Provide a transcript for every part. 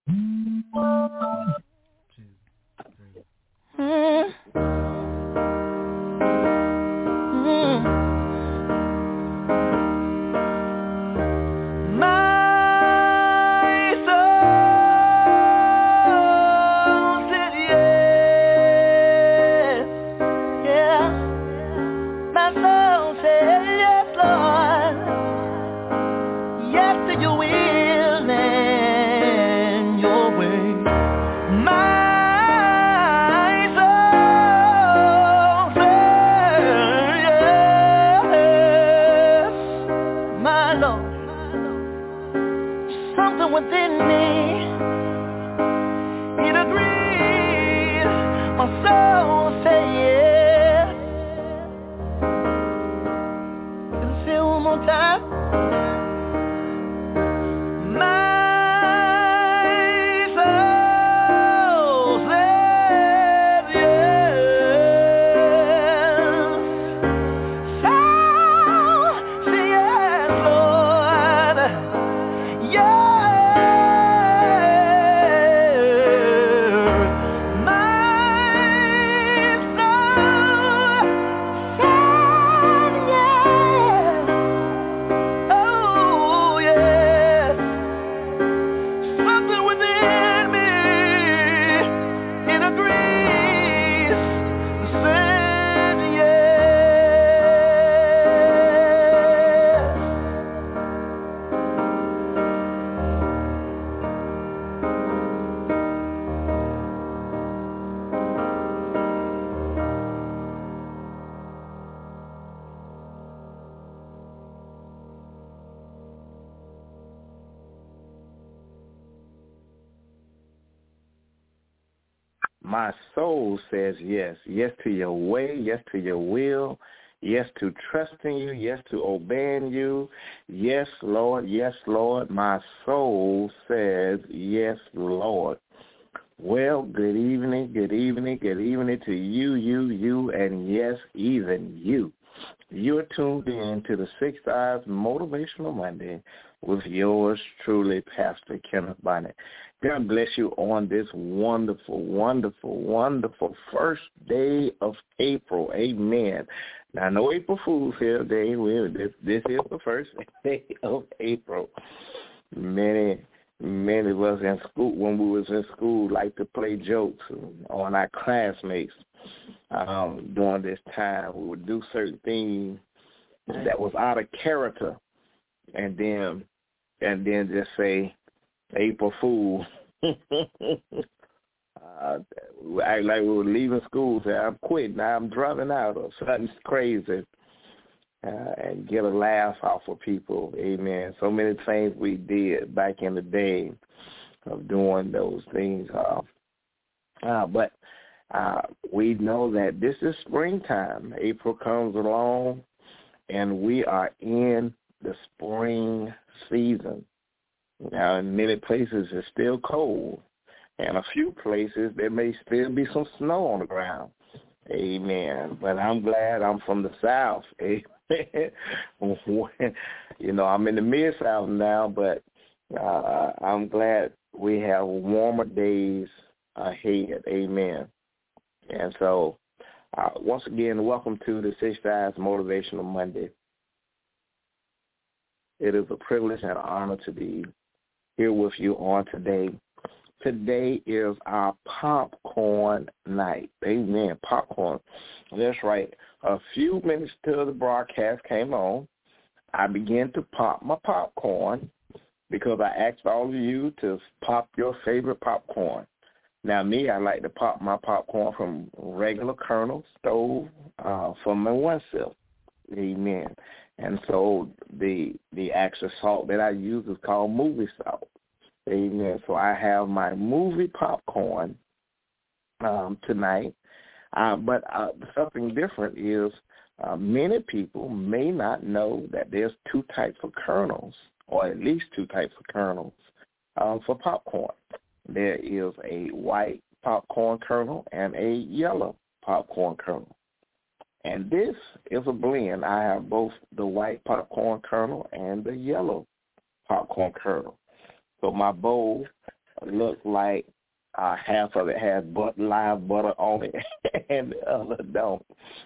My soul says yes. Yes to your way, yes to your will, yes to trusting you, yes to obeying you. Yes, Lord, yes, Lord. My soul says yes, Lord. Well, good evening, good evening, good evening to you, and yes, even you. You're tuned in to the Sixth Eyes Motivational Monday with yours truly, Pastor Kenneth Bonnet. God bless you on this wonderful, wonderful, wonderful first day of April. Amen. Now, no April Fool's here today. This is the first day of April. Many of us in school, when we was in school, like to play jokes on our classmates. During this time, we would do certain things that was out of character, and then just say April Fool. Act like we were leaving school, say I'm quitting, now I'm dropping out, or something crazy, and get a laugh off of people. Amen. So many things we did back in the day of doing those things. But we know that this is springtime. April comes along, and we are in the spring season. Now, in many places, it's still cold, and a few places there may still be some snow on the ground. Amen. But I'm glad I'm from the South. Amen. You know, I'm in the Mid-South now, but I'm glad we have warmer days ahead. Amen. And so, once again, welcome to the Sixth Eyes Motivational Monday. It is a privilege and an honor to be here with you on today. Today is our popcorn night. Amen. Popcorn. That's right. A few minutes till the broadcast came on, I began to pop my popcorn because I asked all of you to pop your favorite popcorn. Now, me, I like to pop my popcorn from regular kernel stove for my oneself. Amen. And so the actual salt that I use is called movie salt. Amen. So I have my movie popcorn tonight. But something different is many people may not know that there's two types of kernels, or at least two types of kernels for popcorn. There is a white popcorn kernel and a yellow popcorn kernel. And this is a blend. I have both the white popcorn kernel and the yellow popcorn kernel. So my bowl looked like half of it had live butter on it and the other don't.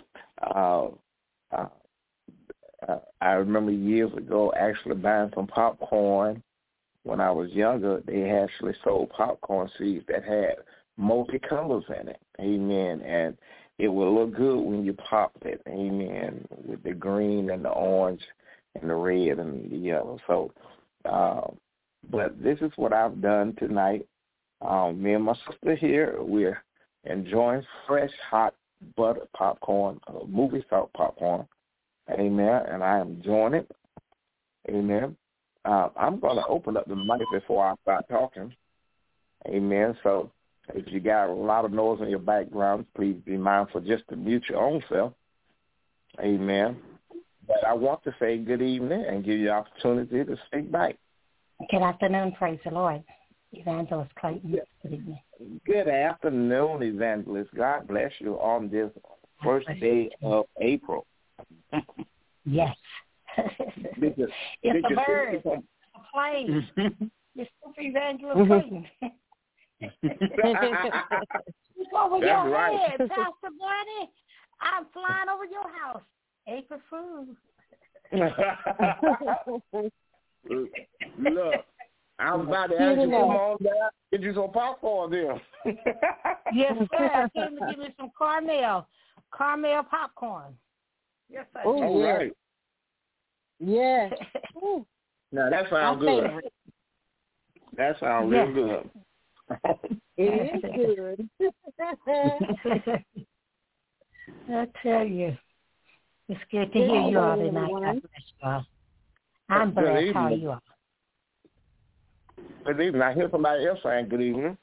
I remember years ago actually buying some popcorn. When I was younger, they actually sold popcorn seeds that had multicolors in it. Amen. And it would look good when you popped it. Amen. With the green and the orange and the red and the yellow. So, but this is what I've done tonight. Me and my sister here, we're enjoying fresh, hot butter popcorn, movie salt popcorn. Amen. And I am enjoying it. Amen. I'm going to open up the mic before I start talking. Amen. So if you got a lot of noise in your background, please be mindful just to mute your own self. Amen. But I want to say good evening and give you the opportunity to speak back. Good afternoon. Praise the Lord. Evangelist Clayton. Good evening. Good afternoon, Evangelist. God bless you on this first day of April. Yes. It's a bird. It's a plane. It's Super Evangelist Clayton. It's over your head, Pastor Buddy. I'm flying over your house. April Fool. Look, I was about to ask you, come on down, get you some popcorn there. Yes, sir. I came to give me some caramel popcorn. Yes, sir. Oh, yeah. Right. Yeah. Now, that sounds good. That sounds real good. It is good. I tell you. It's good to hear you all tonight. God bless you all. I'm blessed. How are you all? Good evening. I hear somebody else saying good evening.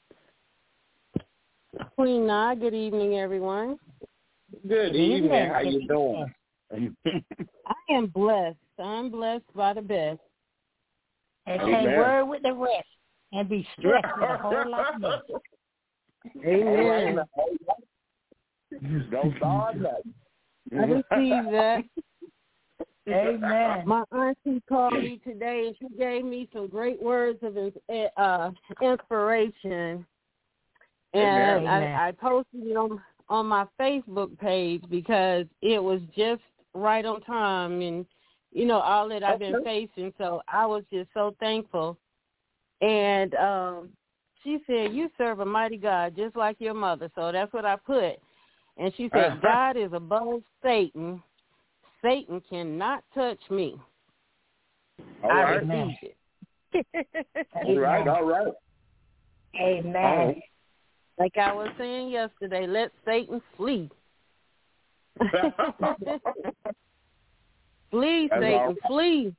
Queen Na, good evening, everyone. Good evening. How you doing? I am blessed. I'm blessed by the best. And can't worry with the rest and be stressed with a whole lot of this. Amen. Don't start nothing. I receive that. Amen. My auntie called me today, and she gave me some great words of inspiration. And I posted it on my Facebook page because it was just right on time and, you know, all that I've been facing. So I was just so thankful. And she said, you serve a mighty God just like your mother. So that's what I put. And she said, God is above Satan. Satan cannot touch me. All right. I received it. All right. Amen. Like I was saying yesterday, let Satan flee. Flee, Satan, flee.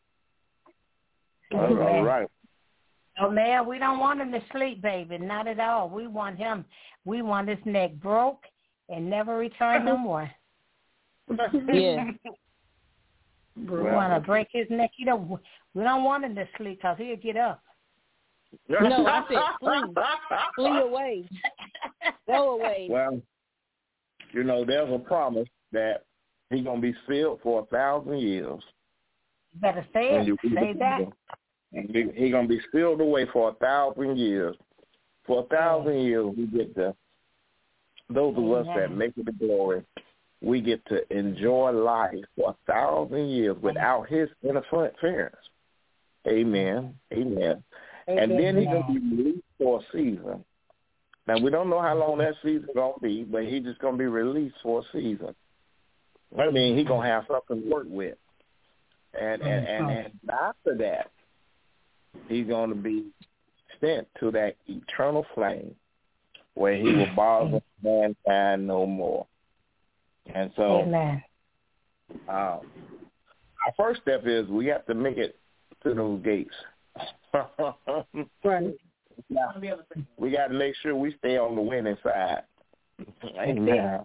All right. Oh, man, we don't want him to sleep, baby. Not at all. We want his neck broke and never return no more. Yeah. We want to break his neck. We don't want him to sleep because he'll get up. No, I said flee. Flee away. Go away. Well, you know, there's a promise that he's going to be sealed for 1,000 years. You better say it. Say that. He's going to be sealed away for 1,000 years. For 1,000 years, we get to, those of us that make it to glory, we get to enjoy life for 1,000 years without his interference. Amen. Amen. And then he's going to be released for a season. Now, we don't know how long that season's going to be, but he's just going to be released for a season. I mean, he's going to have something to work with. And after that, he's going to be sent to that eternal flame where he will bother mankind no more. And so our first step is we have to make it to those gates. Right. We got to make sure we stay on the winning side. Amen.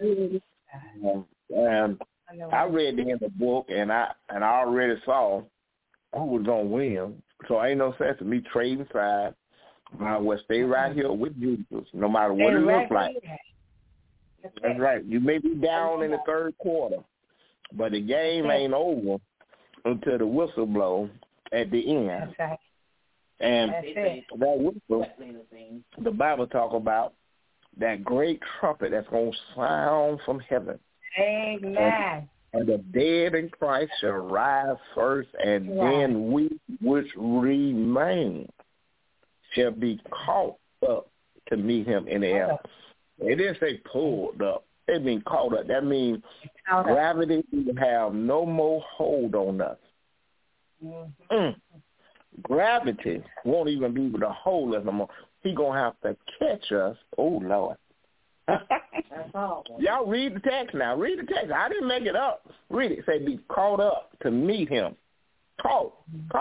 And I read the end of the book, and I already saw who was going to win. So ain't no sense of me trading sides. I will stay right here with Jesus, no matter what it looks like. That's right. You may be down in the third quarter, but the game ain't over until the whistle blows at the end. That's right. And that whistle, the Bible talk about that great trumpet that's going to sound from heaven. Amen. And the dead in Christ shall rise first, and then we which remain shall be caught up to meet him in the air. It didn't say pulled up. It means caught up. That means gravity will have no more hold on us. Gravity won't even be able to hold us no more. He's going to have to catch us. Oh, Lord. Y'all read the text now. Read the text. I didn't make it up. Read it. Say be caught up to meet him. Caught.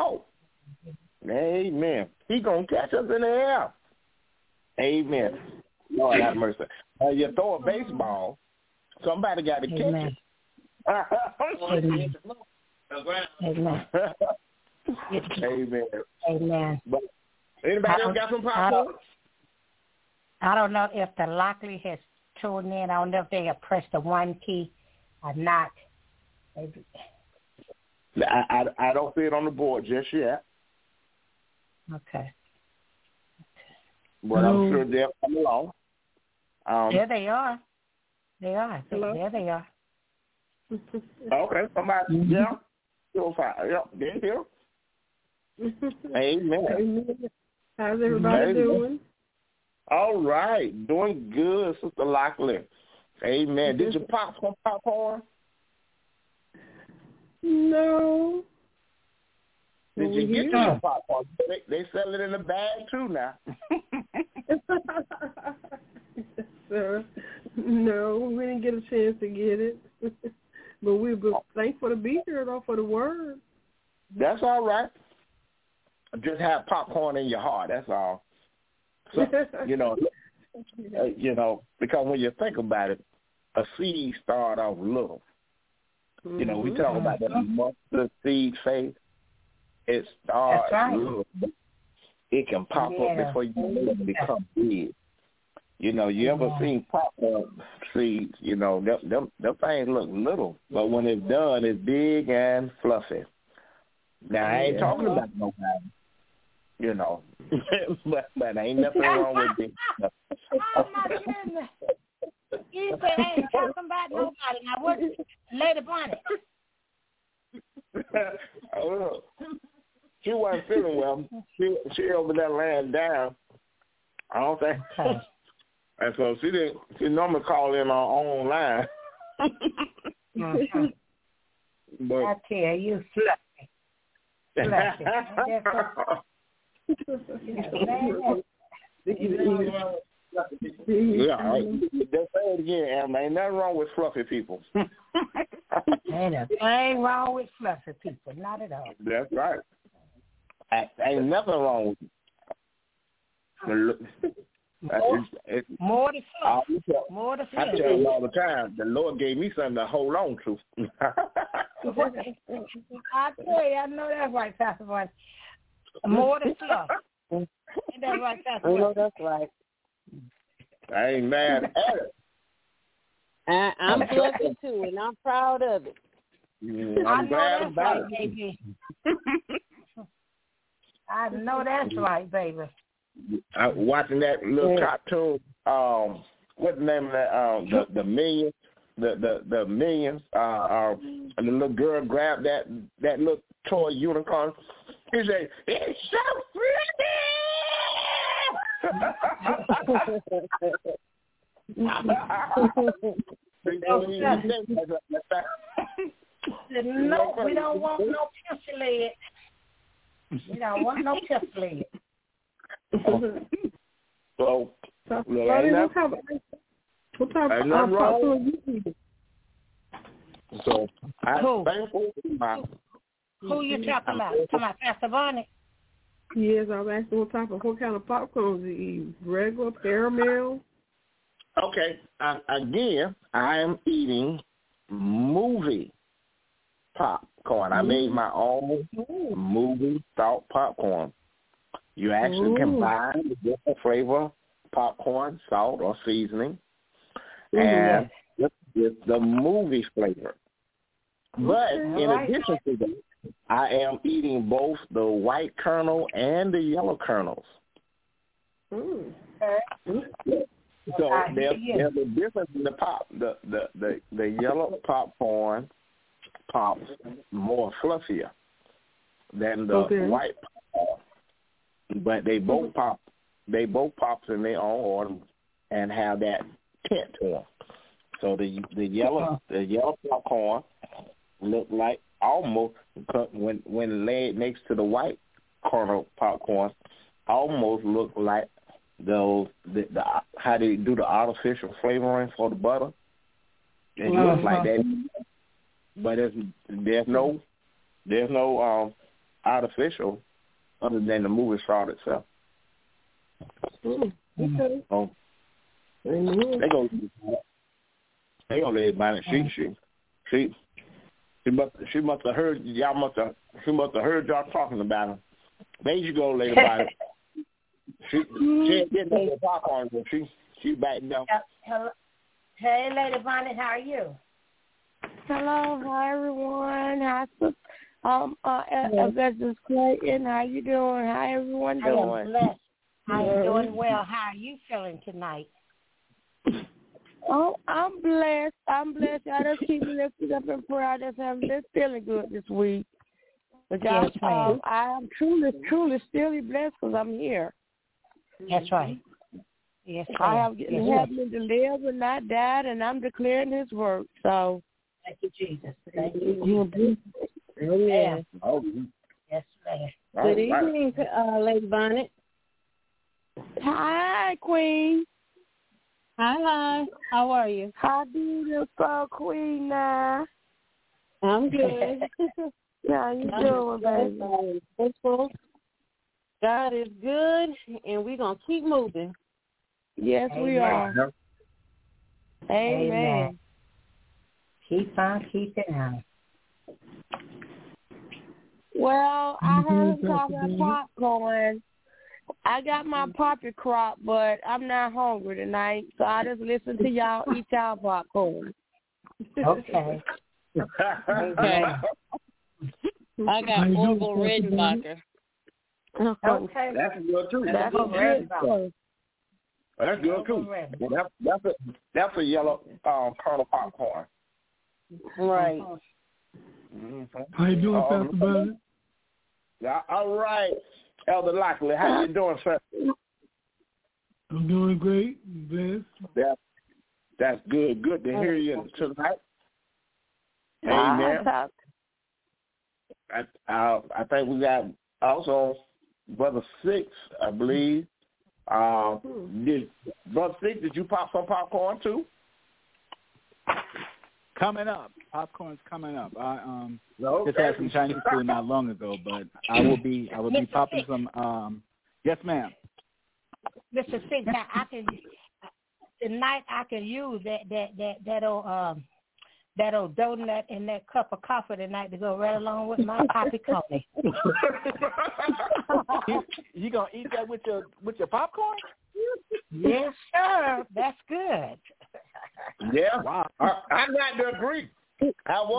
Amen. He's going to catch us in the air. Amen. Lord have mercy. You throw a baseball, somebody got to catch it. Amen. Amen. Amen. Amen. But anybody else got some popcorn? I don't know if the Lockley has tuned in. I don't know if they have pressed the one key or not. Maybe. I don't see it on the board just yet. Okay. But I'm sure they'll come along. There they are. They are. Hello? There they are. Okay, somebody. Yeah. Still fine. Yep, they're here. Amen. How's everybody doing? All right. Doing good, Sister Lockley. Amen. Did you pop some popcorn? No. Did you get some popcorn? They sell it in a bag too now. Sir, no, we didn't get a chance to get it. But we're thankful to be here, though, for the word. That's all right. Just have popcorn in your heart. That's all. So, because when you think about it, a seed started off little. We talk about that mustard seed faith. It starts little. It can pop up before you become big. You ever seen popcorn seeds? Them things look little, but when it's done, it's big and fluffy. Now, I ain't talking about nobody, but ain't nothing wrong with it. Oh, my goodness. You say I ain't talking about nobody. Now, what, Lady Bonnet? Oh, she wasn't feeling well. She over there laying down. I don't think. Okay. And so she normally call in our own line. But I tell you, fluffy. Fluffy. Yeah, just say it again, Em. Ain't nothing wrong with fluffy people. Ain't a thing wrong with fluffy people. Not at all. That's right. Ain't nothing wrong with it. More to fluff. More to fluff. I tell them all the time, the Lord gave me something to hold on to. I tell you, I know that's right, Pastor Boy. More to fluff. Ain't that right, Pastor Boy? I know that's right. I ain't mad at it. I'm fluffy too, and I'm proud of it. I'm glad about it. Baby. I know that's right, baby. Watching that little cartoon, what's the name of that? The Millions, the Millions. And the little girl grabbed that little toy unicorn. He said, "It's so No, we don't want no pistol leg. We don't want no pistol leg. So, what type of popcorn you eat? So, I'm thankful for my... Who you talking about? Talking about Pastor Bonnet? Yes, I was asking what kind of popcorn you eat. Regular, caramel? Okay, again, I am eating movie popcorn. I made my own movie salt popcorn. You actually can buy the different flavor popcorn, salt, or seasoning, and it's the movie flavor. But in addition to that, I am eating both the white kernel and the yellow kernels. Mm. So there's a difference in the pop. The yellow popcorn pops more fluffier than the white popcorn, but they both pop. They both pops in their own order and have that tint to them. So the yellow popcorn look like almost when laid next to the white kernel popcorn, almost look like those the how they do the artificial flavoring for the butter. It looks like that, but there's no artificial other than the movie star itself. Okay. So they gonna let everybody. She must have heard y'all. She must have heard y'all talking about him. There you go, Lady Bonnie. She ain't getting no popcorn, but she back down. Hello. Hey, Lady Bonnie, how are you? Hello, hi everyone. Hi, Augustus Clayton. How you doing? How everyone doing? I am blessed. I am doing well. How are you feeling tonight? Oh, I'm blessed. Y'all just keep me lifted up in prayer. I just haven't been feeling good this week. But y'all, I am truly still blessed because I'm here. That's right. Yes, I have been delivered, not died, and I'm declaring His work. So, thank you, Jesus. Thank you, Jesus. Amen. Oh, yes, ma'am. Good evening, Lady Bonnet. Hi, Queen. Hi. How are you? How do you feel, Queen? Now I'm good. How you doing, baby? Thankful. God is good, and we're going to keep moving. Yes, we are. Amen. Keep on keeping on. Well, I heard about popcorn. I got my poppy crop, but I'm not hungry tonight, so I just listen to y'all eat y'all popcorn. Okay. Okay. I got Orville Redenbacher. Okay. That's good too. That's good. That's good too. Well, that's a yellow kernel popcorn. Right. Mm-hmm. How you doing, Pastor Bernard? Yeah, all right. Elder Lockley, how you doing, sir? I'm doing great. Blessed. That's good. Good to hear you tonight. Amen. I think we got also Brother Six, I believe. Brother Six, did you pop some popcorn too? Coming up. Popcorn's coming up. I just had some Chinese food not long ago, but I will be popping some. Yes, ma'am. Mr. Six, now I can use that old donut and that cup of coffee tonight to go right along with my poppy coffee. You gonna eat that with your popcorn? Yes, sir. That's good. Yeah. Wow. I got to agree. We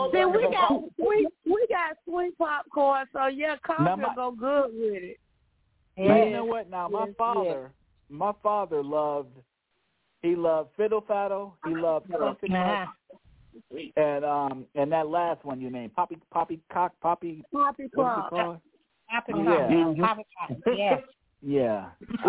got sweet popcorn, so yeah, coffee will go good with it. Now, you know what? Now my father loved fiddle faddle. He loved something else. And that last one you named, Poppy Crop. Yes. Yeah.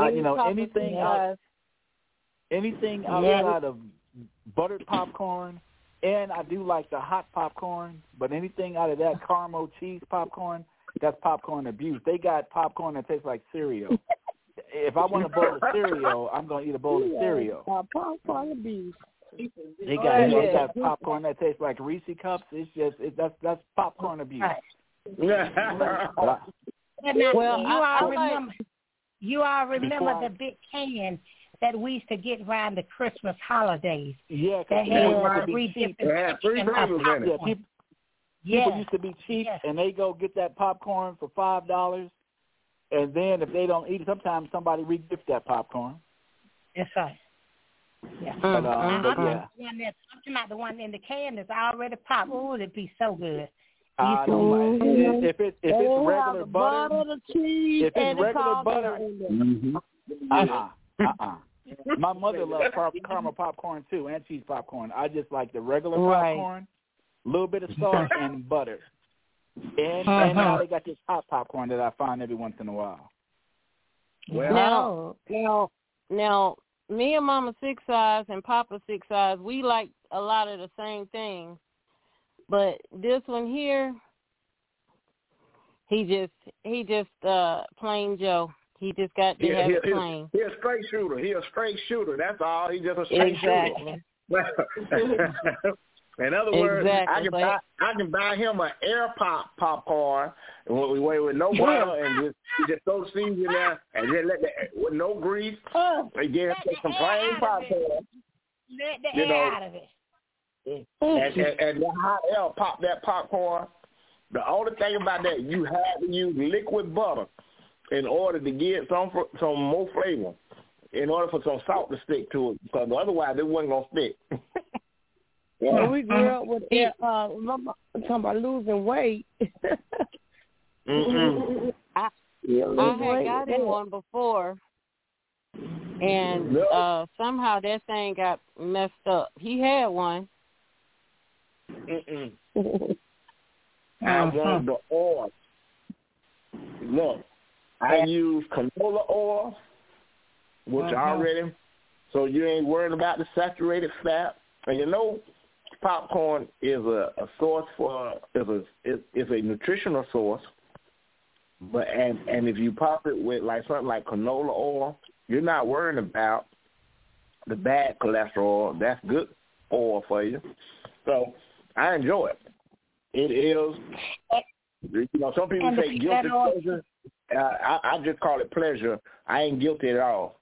Anything outside of buttered popcorn, and I do like the hot popcorn, but anything out of that caramel cheese popcorn, that's popcorn abuse. They got popcorn that tastes like cereal. If I want a bowl of cereal, I'm going to eat a bowl of cereal. Popcorn abuse. They got popcorn that tastes like Reese cups. That's popcorn abuse. Right. You all remember the big can that we used to get around the Christmas holidays. Yeah, that had three different people used to be cheap, and they go get that popcorn for $5, and then if they don't eat it, sometimes somebody re-gift that popcorn. That's right. Yeah. But, I'm talking about the one in the can that's already popped. Oh, it'd be so good. I don't like if it's regular butter, the cheese, if it's regular butter. My mother loves caramel popcorn too, and cheese popcorn. I just like the regular popcorn, a little bit of salt and butter. And now they got this hot popcorn that I find every once in a while. Well, now, me and Mama 6 Size and Papa 6 Size, we like a lot of the same things. But this one here, he just plain Joe. He just got to have it plain. He's a straight shooter. That's all. He's just a straight shooter. In other words, I can buy him an air popcorn with no butter and just throw seeds in there and just let with no grease. And get some plain popcorn. Let the air out of it. And the hot air pop that popcorn. The only thing about that, you have to use liquid butter in order to get some more flavor, in order for some salt to stick to it, because otherwise it wasn't going to stick. Yeah, we grew up with talking about losing weight. I had got him one before, and somehow that thing got messed up. He had one. I want the oil. Look, I use canola oil, which already, so you ain't worried about the saturated fat. And you know, popcorn is a source is a nutritional source. But and if you pop it with like something like canola oil, you're not worrying about the bad cholesterol. That's good oil for you. So I enjoy it. It is, you know, some people say guilty pleasure. I just call it pleasure. I ain't guilty at all.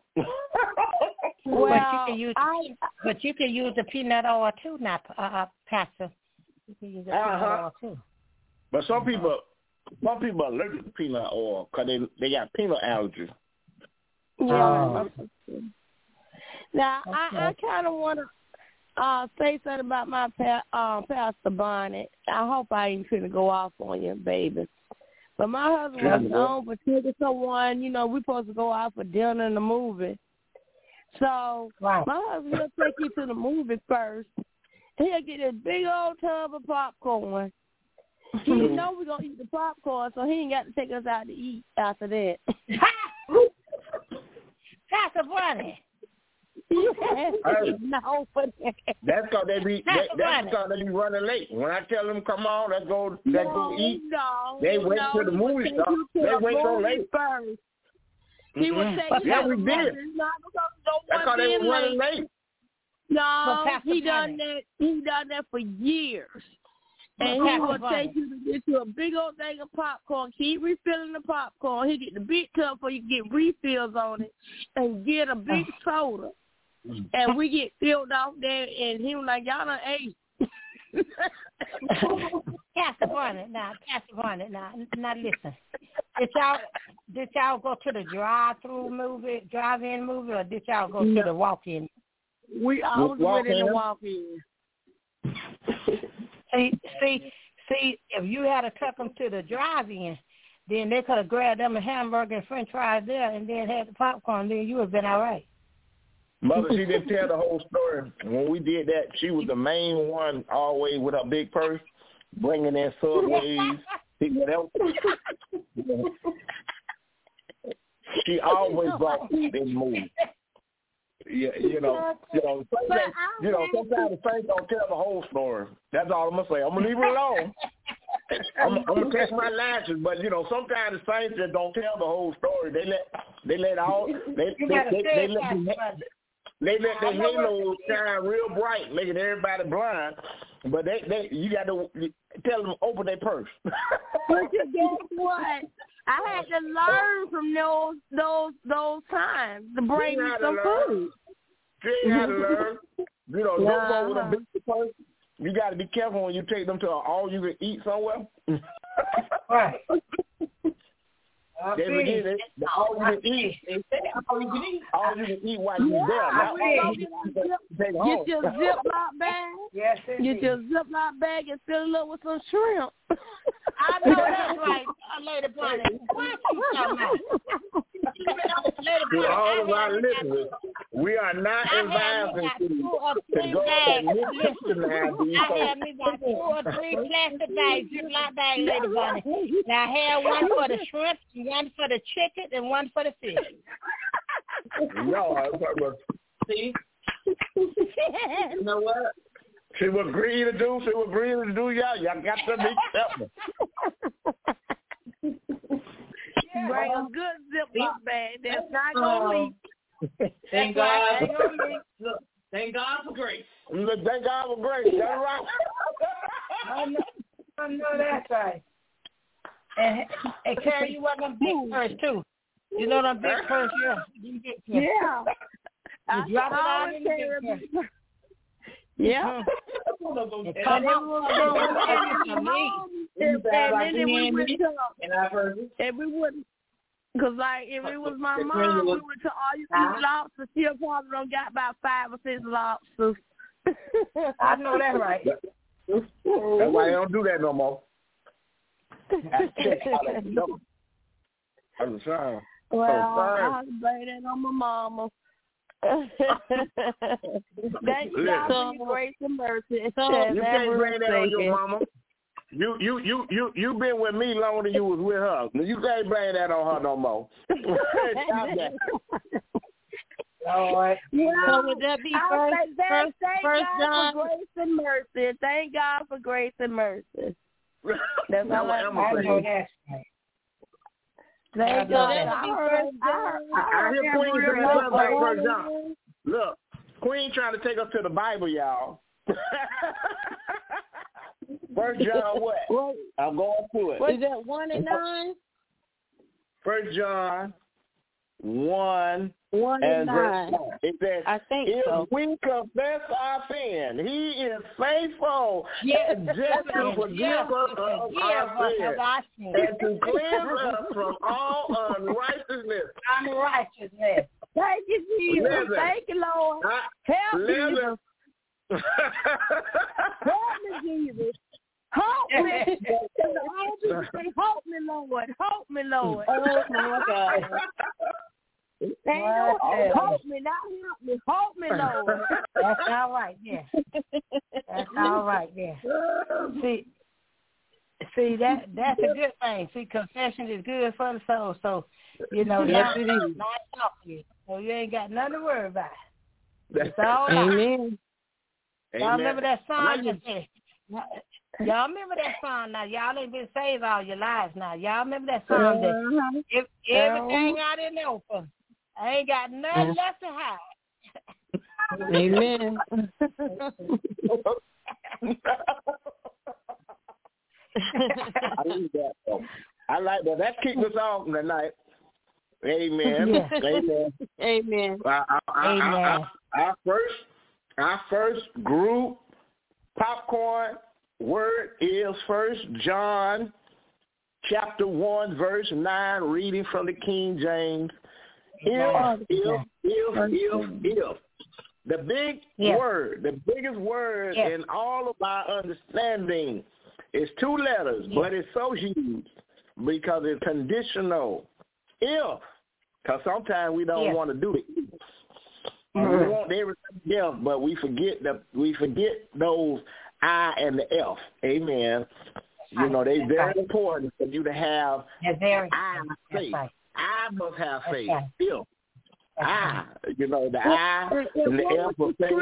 Well, but you can use the peanut oil too, now, Pastor. You can use the peanut oil too. But some people are allergic to peanut oil because they got peanut allergies. Yeah. Now, I kind of want to say something about my Pastor Bonnet. I hope I ain't finna go off on you, baby. But my husband was known for taking someone, you know, we supposed to go out for dinner and a movie. So my husband will take you to the movie first. He'll get this big old tub of popcorn. He know we're going to eat the popcorn, so he ain't got to take us out to eat after that. Pastor Bonnet. No, but that's because they be running late. When I tell them come on, let's go eat. They wait till the movie starts. They wait so late. First. He would take yeah, we did. That's because they were running late. No, he done that. He done that for years. And he will take you to get you a big old thing of popcorn. Keep refilling the popcorn. He get the big cup so you get refills on it, and get a big soda. And we get filled off there, and he was like, y'all done ate. Pastor Barnett, now listen. Did y'all go to the drive-in movie, or did y'all go to the walk-in? We always went in the walk-in. See, if you had to tuck them to the drive-in, then they could have grabbed them a hamburger and french fries there and then had the popcorn, then you would have been all right. Mother, she didn't tell the whole story. When we did that, she was the main one always with her big purse, bringing in Subways. She always brought this movie. Yeah, you know, sometimes the saints don't tell the whole story. That's all I'm gonna say. I'm gonna leave it alone. I'm gonna test my lashes, but you know, sometimes the saints just don't tell the whole story. They let their halos shine real bright, making everybody blind. But you got to tell them open their purse. But you guess what? I had to learn from those times to bring me some food. You got to learn. You know, don't go with a big purse. You got to be careful when you take them to all you can eat somewhere. Right. They forget it. All you can eat while you're there. Get your Ziploc bag. Yes, indeed. Get your Ziploc bag and fill it up with some shrimp. I know that's right, Lady Bonnie. What you talking about? To all of our listeners, we are not advising to go to Mississippi now. I had me about 2 or 3 plastic bags, Ziploc bag, Lady Bonnie. Now I had one for the shrimp, one for the chicken, and one for the fish. No, see? You know what? She was agreeing to do. Y'all got to be careful. Bring a good Ziploc bag. That's not going to leak. Thank God. Look, thank God for grace. Look, thank God for grace. That's right. I know that's right. And Carrie, you want them big purse too. You know them big purse, yeah. You drop it out in the big purse. Yeah. And we wouldn't, because like if it was my mom, we went to all you see lobsters. She probably don't got about 5 or 6 lobsters. I know that right. That's why they don't do that no more. I'm sorry. Well, I blame that on my mama. Thank you God for your grace and mercy. You can't blame that on your mama. You been with me longer than you was with her. You can't blame that on her no more. Stop that. Lord. So would that be first John? For grace and mercy. Thank God for grace and mercy. That's all I know. That's right. Thank God. I hear Queen saying something about First John. Look, Queen trying to take us to the Bible, y'all. First John what? I'm going to it. Is that 1 and 9? First John 1 and 9. It says, I think if we confess our sin, he is faithful and just to forgive us of our sins and to cleanse us from all unrighteousness. Thank you, Jesus. Thank you, Lord. Help me. Help me, Jesus. Help me. Help me, Lord. Help me, Lord. Oh, my God. Help me, not help me. Help me, Lord. That's all right, yeah. That's all right, yeah. See that's a good thing. See, confession is good for the soul. So, you know, yes, it is. So you ain't got nothing to worry about. It's all right. Amen. Y'all remember that song that said, y'all remember that song now. Y'all ain't been saved all your lives now. Y'all remember that song that if everything out in the open. I ain't got nothing left to hide. Amen. I like that. That keeps us off tonight. Amen. Yeah. Amen. Amen. Our first group popcorn word is 1 John chapter 1 verse 9, reading from the King James. If. The big word, the biggest word in all of our understanding is 2 letters, but it's so huge because it's conditional. If, because sometimes we don't want to do it. We want everything else, but we forget those I and the F. Amen. You know, they're very important for you to have I faith. I must have faith. If I, you know, the I and the F of faith.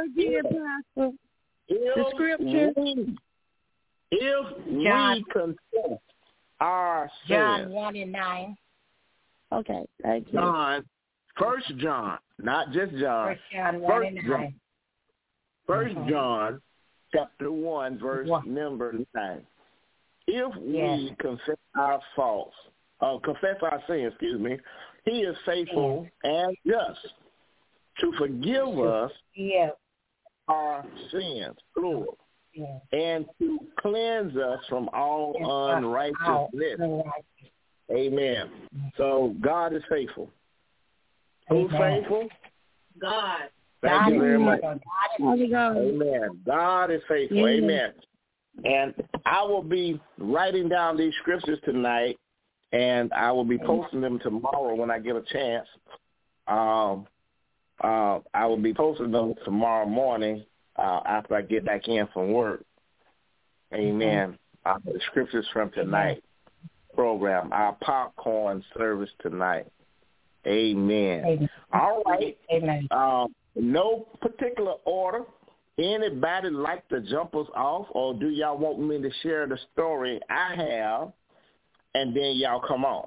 The scripture. If we confess our sins. John 1 and 9. Okay, thank you. John, 1 John, not just John. 1 John 1 and 9. 1 John chapter 1 verse number 9. If we confess our faults, confess our sins, he is faithful and just to forgive us our sins, plural, and to cleanse us from all unrighteousness. Amen. So God is faithful. Who's faithful? God. Thank you very much. Amen. God is faithful. Amen. And I will be writing down these scriptures tonight, and I will be posting them tomorrow when I get a chance. I will be posting them tomorrow morning after I get back in from work. Amen. The scriptures from tonight program, our popcorn service tonight. Amen. All right. Amen. No particular order. Anybody like to jump us off, or do y'all want me to share the story I have, and then y'all come on?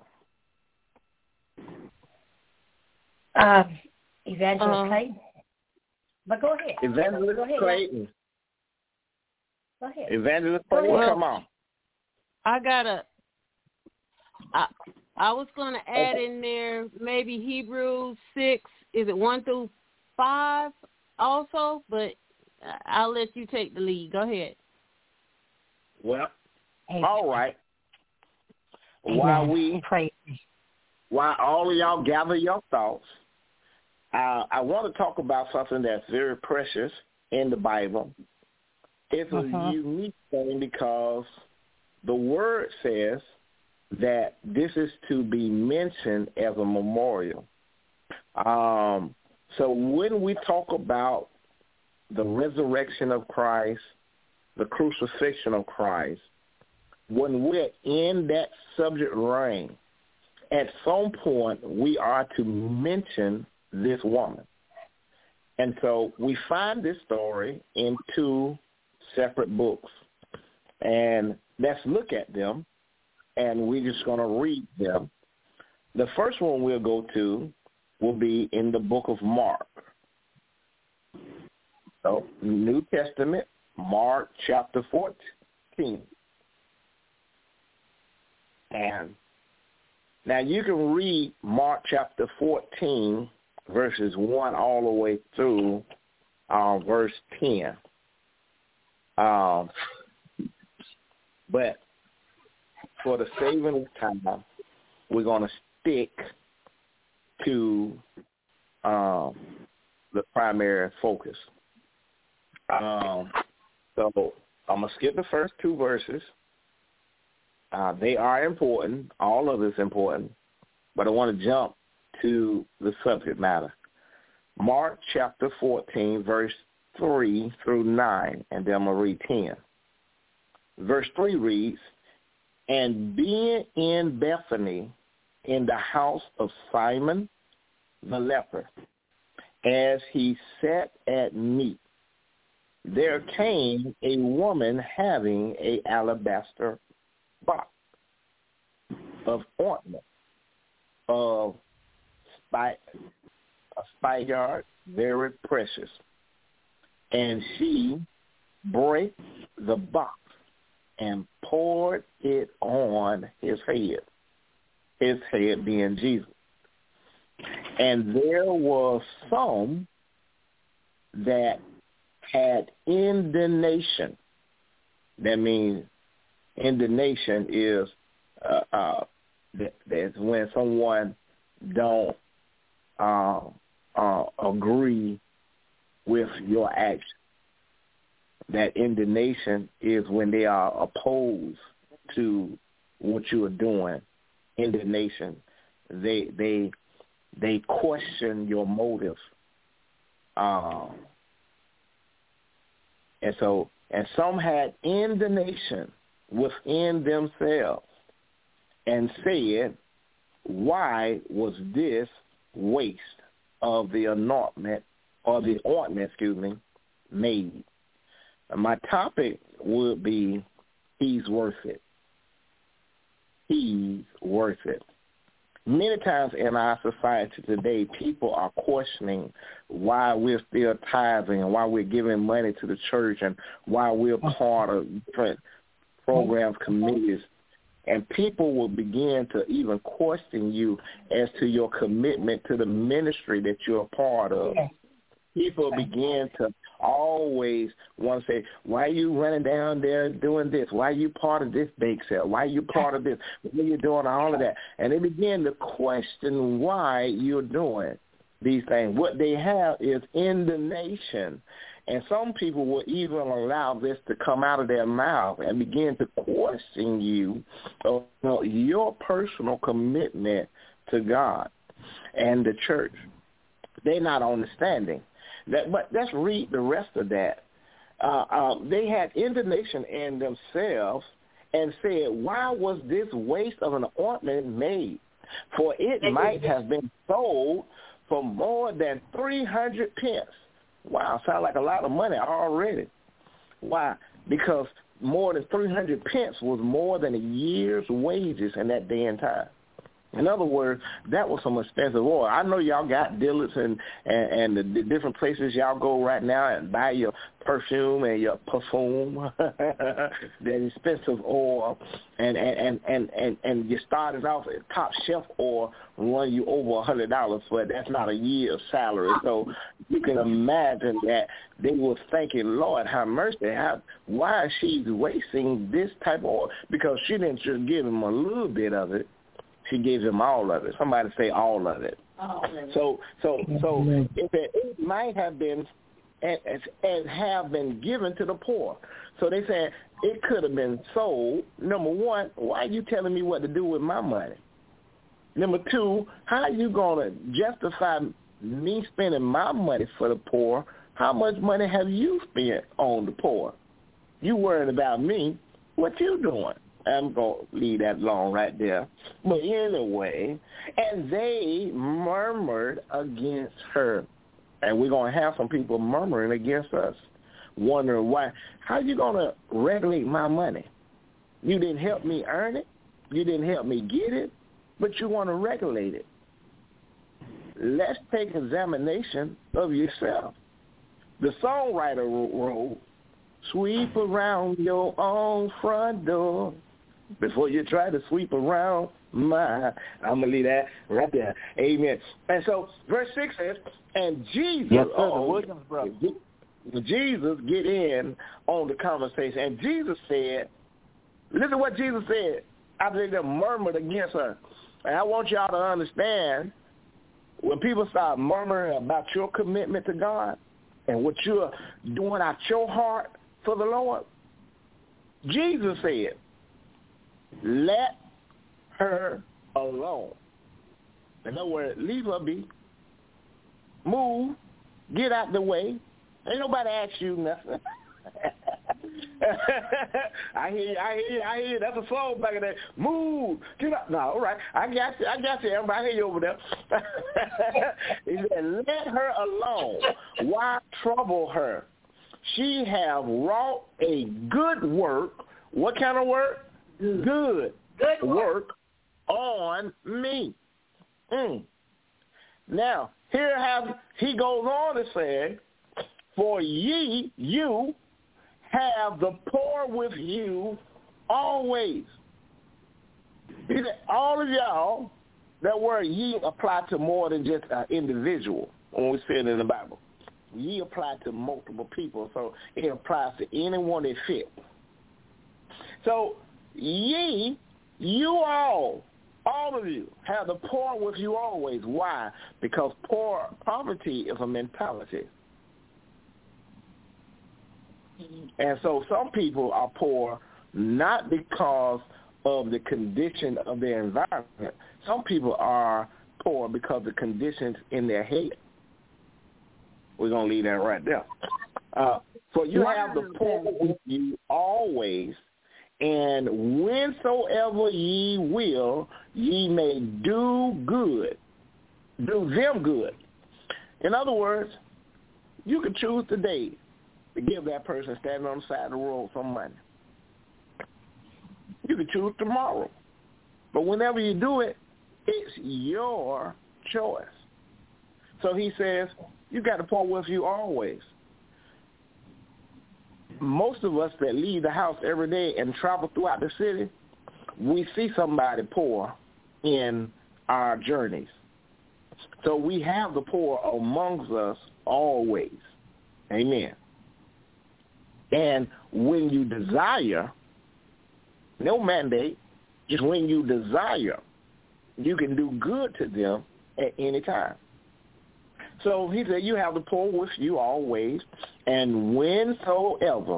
Evangelist Clayton. But go ahead. Evangelist Clayton. Go ahead. Evangelist Clayton, come on. I was going to add in there maybe Hebrews 6, is it 1 through 5 also? But I'll let you take the lead. Go ahead. Well, all right. While all of y'all gather your thoughts, I want to talk about something that's very precious in the Bible. It's a unique thing because the Word says that this is to be mentioned as a memorial. So when we talk about the resurrection of Christ, the crucifixion of Christ, when we're in that subject reign, at some point we are to mention this woman. And so we find this story in 2 separate books. And let's look at them, and we're just going to read them. The first one we'll go to will be in the book of Mark. So, New Testament, Mark chapter 14. And now you can read Mark chapter 14, verses 1 all the way through verse 10. But for the saving of time, we're going to stick to the primary focus. So I'm going to skip the first 2 verses. They are important. All of it's important. But I want to jump to the subject matter. Mark chapter 14, verse 3 through 9, and then I'm going to read 10. Verse 3 reads, "And being in Bethany, in the house of Simon the leper, as he sat at meat, there came a woman having an alabaster box of ointment of spikenard, very precious. And she brake the box and poured it on his head being Jesus. And there was some that had indignation. That means indignation is that's when someone don't agree with your action. That indignation is when they are opposed to what you are doing. Indignation. They question your motive. And some had indignation within themselves and said, why was this waste of the ointment made? And my topic would be, he's worth it. He's worth it. Many times in our society today, people are questioning why we're still tithing and why we're giving money to the church and why we're part of different programs, committees. And people will begin to even question you as to your commitment to the ministry that you're a part of. People begin to always want to say, why are you running down there doing this? Why are you part of this bake sale? Why are you part of this? Why are you doing all of that? And they begin to question why you're doing these things. What they have is indignation. And some people will even allow this to come out of their mouth and begin to question you of your personal commitment to God and the church. They're not understanding that. But let's read the rest of that. They had indignation in themselves and said, why was this waste of an ointment made? For it might have been sold for more than 300 pence. Wow, sounds like a lot of money already. Why? Because more than 300 pence was more than a year's wages in that day and time. In other words, that was some expensive oil. I know y'all got dealers and the different places y'all go right now and buy your perfume and your parfum, that expensive oil, and you started off at top shelf oil run you over $100, but that's not a year's salary. So you can imagine that they were thinking, Lord, have mercy. Why is she wasting this type of oil? Because she didn't just give him a little bit of it. She gave him all of it. Somebody say all of it. So if it might have been and have been given to the poor. So they said it could have been sold. Number one, why are you telling me what to do with my money? Number two, how are you going to justify me spending my money for the poor? How much money have you spent on the poor? You worried about me. What you doing? I'm going to leave that alone right there. But anyway, and they murmured against her. And we're going to have some people murmuring against us, wondering why. How you going to regulate my money? You didn't help me earn it. You didn't help me get it, but you want to regulate it. Let's take examination of yourself. The songwriter wrote, sweep around your own front door before you try to sweep around mine. I'm going to leave that right there. Amen. And so verse 6 says, and Jesus, yes, sir, the Williams brothers. Jesus get in on the conversation. And Jesus said, listen to what Jesus said after they murmured against her. And I want y'all to understand, when people start murmuring about your commitment to God and what you're doing out your heart for the Lord, Jesus said, let her alone. In other words, leave her be. Move. Get out the way. Ain't nobody ask you nothing. I hear. That's a song back in there. Move. Get out. No, all right. I got you. Everybody, I hear you over there. He said, let her alone. Why trouble her? She have wrought a good work. What kind of work? Good work on me. Now, he goes on to say, for you have the poor with you always. He said, all of y'all, that word ye apply to more than just an individual when we say it in the Bible. Ye apply to multiple people, so it applies to anyone that fit. So ye, you all of you, have the poor with you always. Why? Because poverty is a mentality. And so some people are poor not because of the condition of their environment. Some people are poor because of the conditions in their head. We're going to leave that right there. For you have the poor with you always, and whensoever ye will, ye may do them good. In other words, you can choose today to give that person standing on the side of the road some money. You can choose tomorrow. But whenever you do it, it's your choice. So he says, you got the poor with you always. Most of us that leave the house every day and travel throughout the city, we see somebody poor in our journeys. So we have the poor amongst us always. Amen. And when you desire, no mandate, just when you desire, you can do good to them at any time. So he said, you have the poor with you always, and whensoever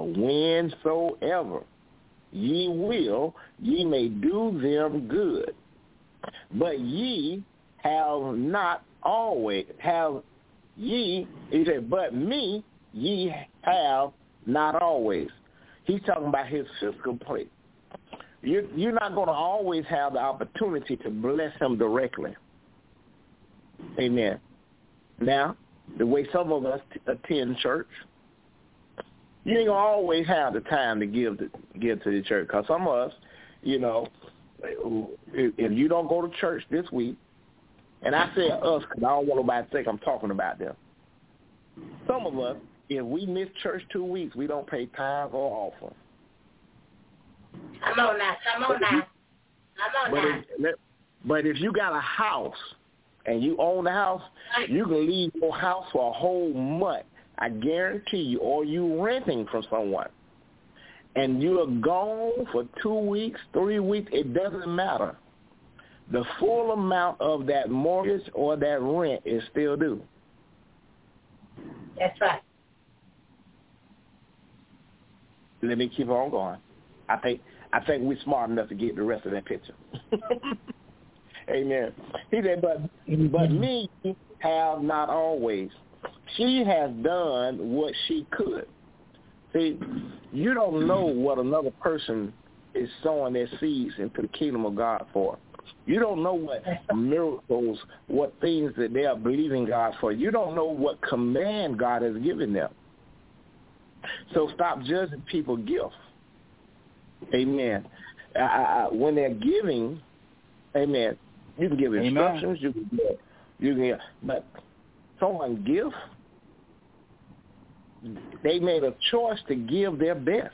ye will, ye may do them good. But ye have not always, he said, but me ye have not always. He's talking about his fiscal plate. You're not going to always have the opportunity to bless him directly. Amen. Now, the way some of us attend church, you ain't going to always have the time to give to the church. Because some of us, you know, if you don't go to church this week, and I say us because I don't want nobody to think I'm talking about them. Some of us, if we miss church 2 weeks, we don't pay tithe or offering. Come on now. But if you got a house and you own the house, you can leave your house for a whole month. I guarantee you, or you renting from someone, and you are gone for 2 weeks, 3 weeks, it doesn't matter. The full amount of that mortgage or that rent is still due. That's right. Let me keep on going. I think we're smart enough to get the rest of that picture. Amen. He said, but me have not always. She has done what she could. See, you don't know what another person is sowing their seeds into the kingdom of God for. You don't know what miracles, what things that they are believing God for. You don't know what command God has given them. So stop judging people's gifts. Amen. When they're giving, amen, you can give instructions, you can, but someone give, they made a choice to give their best.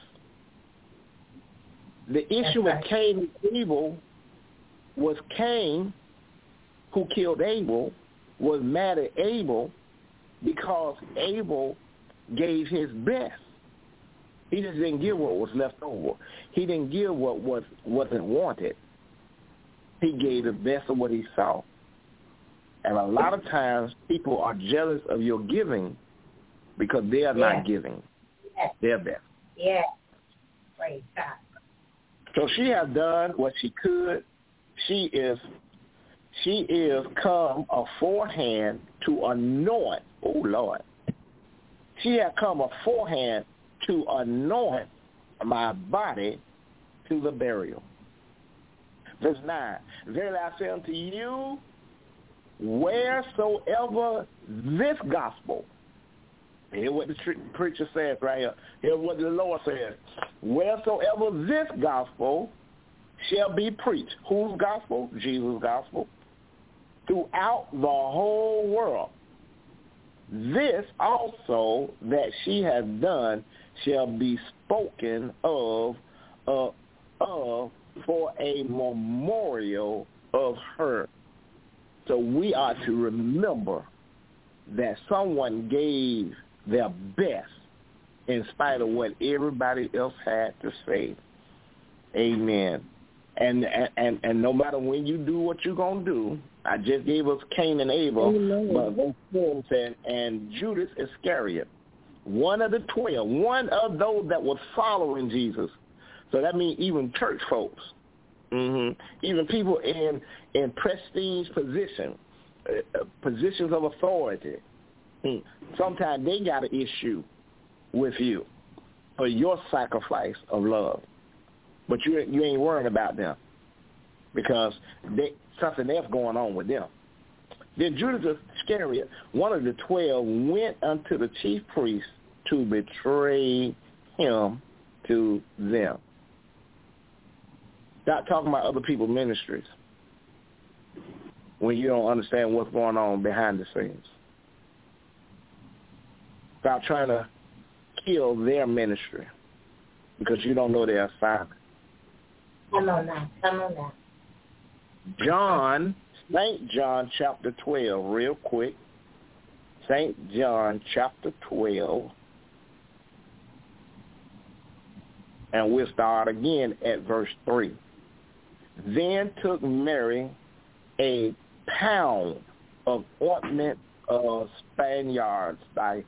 The issue with Cain and Abel was Cain, who killed Abel, was mad at Abel because Abel gave his best. He just didn't give what was left over. He didn't give what wasn't wanted. He gave the best of what he saw. And a lot of times people are jealous of your giving because they are not giving their best. Yeah. Praise God. So she has done what she could. She is come aforehand to anoint. Oh, Lord. She has come aforehand to anoint my body to the burial. Verse 9. Verily I say unto you, wheresoever this gospel, hear what the preacher says right here. Hear what the Lord says. Wheresoever this gospel shall be preached. Whose gospel? Jesus' gospel. Throughout the whole world. This also that she has done shall be spoken of for a memorial of her. So we are to remember that someone gave their best in spite of what everybody else had to say. Amen. And no matter when you do what you're going to do, I just gave us Cain and Abel, but and Judas Iscariot, one of the 12, one of those that was following Jesus. So that means even church folks, even people in prestige positions of authority. Sometimes they got an issue with you for your sacrifice of love. But you ain't worrying about them because something else going on with them. Then Judas Iscariot, one of the 12, went unto the chief priests to betray him to them. Stop talking about other people's ministries when you don't understand what's going on behind the scenes. Stop trying to kill their ministry because you don't know their assignment. Come on now. St. John chapter 12, real quick. St. John chapter 12. And we'll start again at verse 3. Then took Mary a pound of ointment of Spaniards, like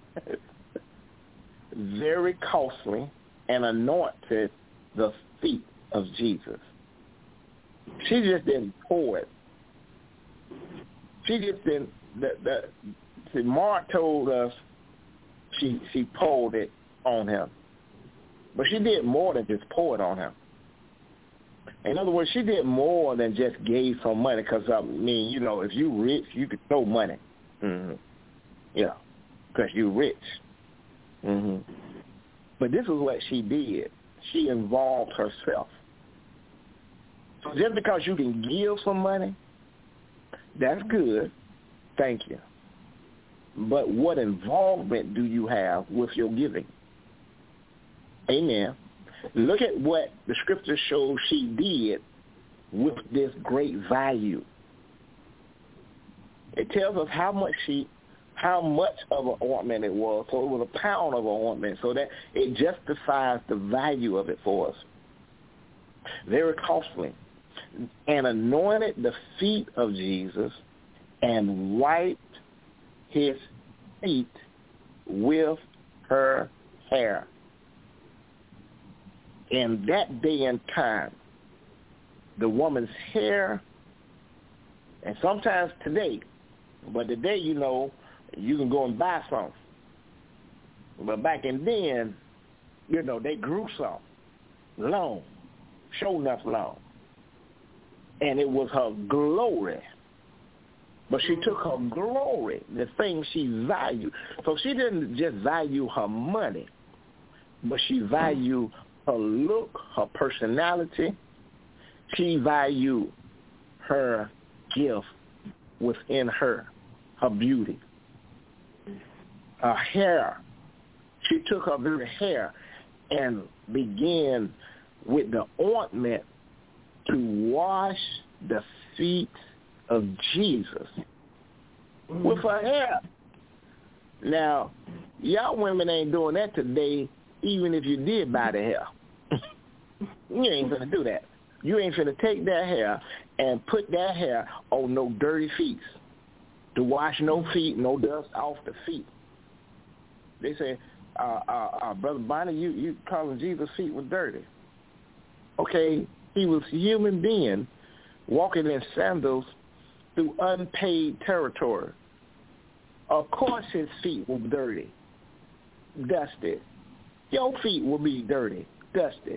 very costly, and anointed the feet of Jesus. She just didn't pour it. She just didn't. See, Mark told us she poured it on him, but she did more than just pour it on him. In other words, she did more than just gave some money. Because if you rich, you could throw money. Mm-hmm. Yeah, because you rich. Mm-hmm. But this is what she did. She involved herself. So just because you can give some money, that's good. Thank you. But what involvement do you have with your giving? Amen. Look at what the scripture shows she did with this great value. It tells us how much of an ointment it was. So it was a pound of an ointment. So that it justifies the value of it for us. Very costly. And anointed the feet of Jesus and wiped his feet with her hair. In that day and time, the woman's hair, and sometimes today, but today, you can go and buy some. But back in then, they grew some, long, sure enough long. And it was her glory. But she took her glory, the thing she valued. So she didn't just value her money, but she valued her look, her personality. She valued her gift within her beauty. Her hair. She took her very hair and began with the ointment to wash the feet of Jesus with her hair. Now, y'all women ain't doing that today, even if you did buy the hair. You ain't gonna do that. You ain't gonna take that hair and put that hair on no dirty feet, to wash no feet, no dust off the feet. They say, Brother Bonnie, you calling Jesus' feet was dirty. Okay, he was a human being walking in sandals through unpaid territory. Of course his feet were dirty, dusty. Your feet will be dirty, dusty.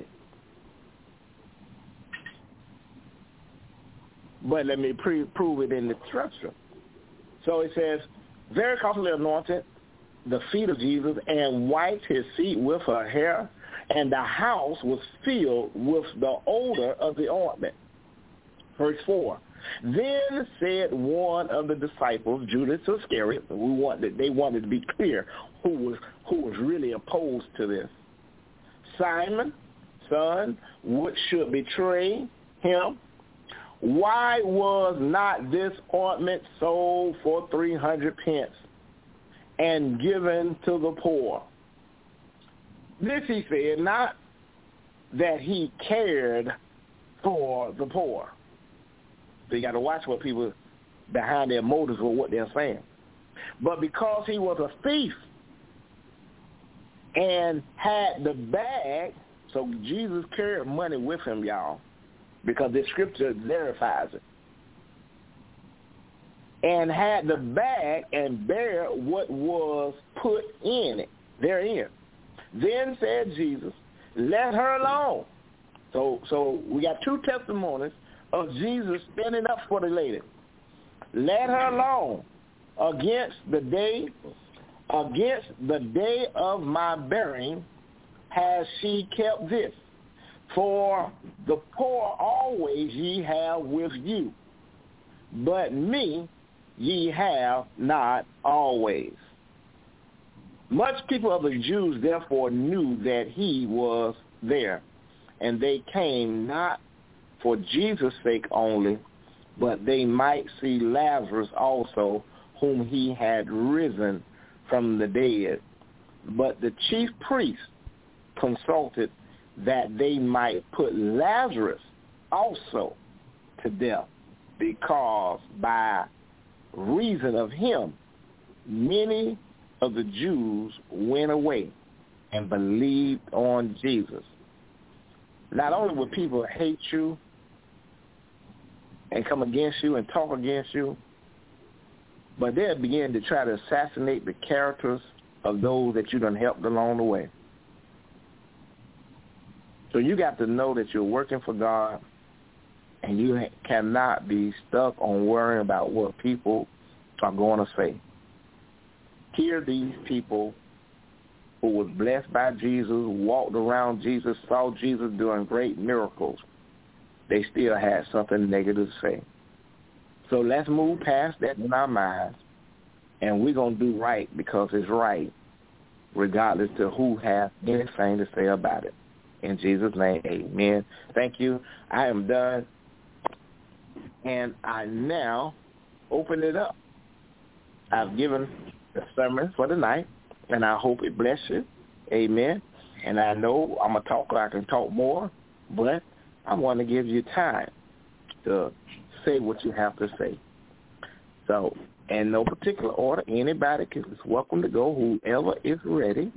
But let me prove it in the scripture. So it says, very costly anointed the feet of Jesus and wiped his feet with her hair, and the house was filled with the odor of the ointment. Verse 4. Then said one of the disciples, Judas Iscariot, they wanted to be clear who was really opposed to this. Simon, son, which should betray him, why was not this ointment sold for 300 pence and given to the poor? This he said, not that he cared for the poor. So you got to watch what people behind their motives or what they're saying. But because he was a thief and had the bag, so Jesus carried money with him, y'all, because the scripture verifies it, and had the bag and bare what was put in it, therein. Then said Jesus, let her alone. So we got two testimonies of Jesus standing up for the lady. Let her alone. Against the day of my burying has she kept this. For the poor always ye have with you, but me ye have not always. Much people of the Jews therefore knew that he was there, and they came not for Jesus' sake only, but they might see Lazarus also, whom he had risen from the dead. But the chief priests consulted that they might put Lazarus also to death, because by reason of him many of the Jews went away and believed on Jesus. Not only will people hate you and come against you and talk against you, but they'll begin to try to assassinate the characters of those that you done helped along the way. So you got to know that you're working for God, and you cannot be stuck on worrying about what people are going to say. Here these people who was blessed by Jesus, walked around Jesus, saw Jesus doing great miracles, they still had something negative to say. So let's move past that in our minds, and we're going to do right because it's right, regardless to who has anything to say about it. In Jesus' name, amen. Thank you. I am done, and I now open it up. I've given the sermon for the night, and I hope it bless you. Amen. And I know I'm a talker. I can talk more, but I want to give you time to say what you have to say. So, in no particular order, anybody is welcome to go, whoever is ready.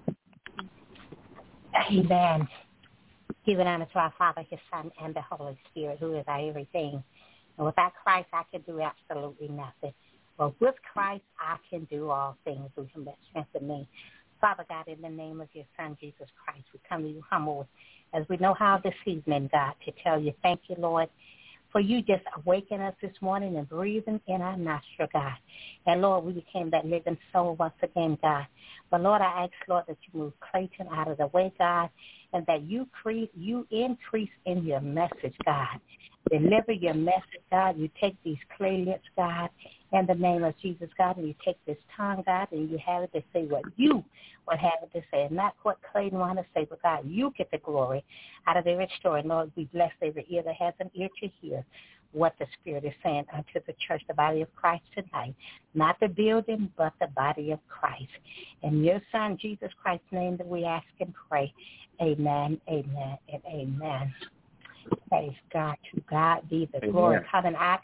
Amen. Giving honor to our Father, His Son, and the Holy Spirit, who is our everything. And without Christ, I can do absolutely nothing. But with Christ, I can do all things through Him that strengthens me. Father God, in the name of your Son, Jesus Christ, we come to you humble as we know how this evening, God, to tell you thank you, Lord, for you just awakening us this morning and breathing in our nostril, God. And, Lord, we became that living soul once again, God. But, Lord, I ask, Lord, that you move Clayton out of the way, God, and that you increase in your message, God. Deliver your message, God. You take these clay lips, God, in the name of Jesus, God, and you take this tongue, God, and you have it to say what you would have it to say, and not what Clayton wanted to say, but, God, you get the glory out of every story. Lord, we bless every ear that has an ear to hear what the Spirit is saying unto the church, the body of Christ tonight. Not the building, but the body of Christ. In your Son, Jesus Christ's name, that we ask and pray. Amen, amen, and amen. Praise God. To God be the glory. Coming out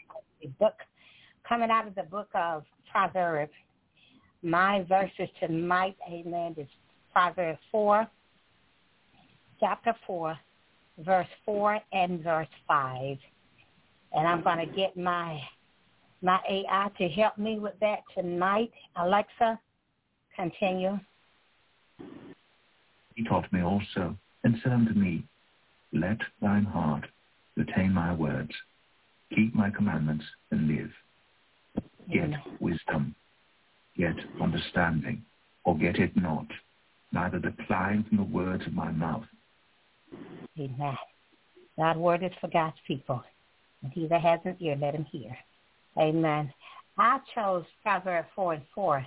of the book of Proverbs. My verses tonight, amen, is Proverbs 4, chapter 4, verse 4 and verse 5. And I'm going to get my AI to help me with that tonight. Alexa, continue. He taught me also, and said unto me, let thine heart retain my words, keep my commandments, and live. Get wisdom, get understanding, or get it not, neither decline from the words of my mouth. Amen. God's word is for God's people. And he that has an ear, let him hear. Amen. I chose Proverbs 4 and 4.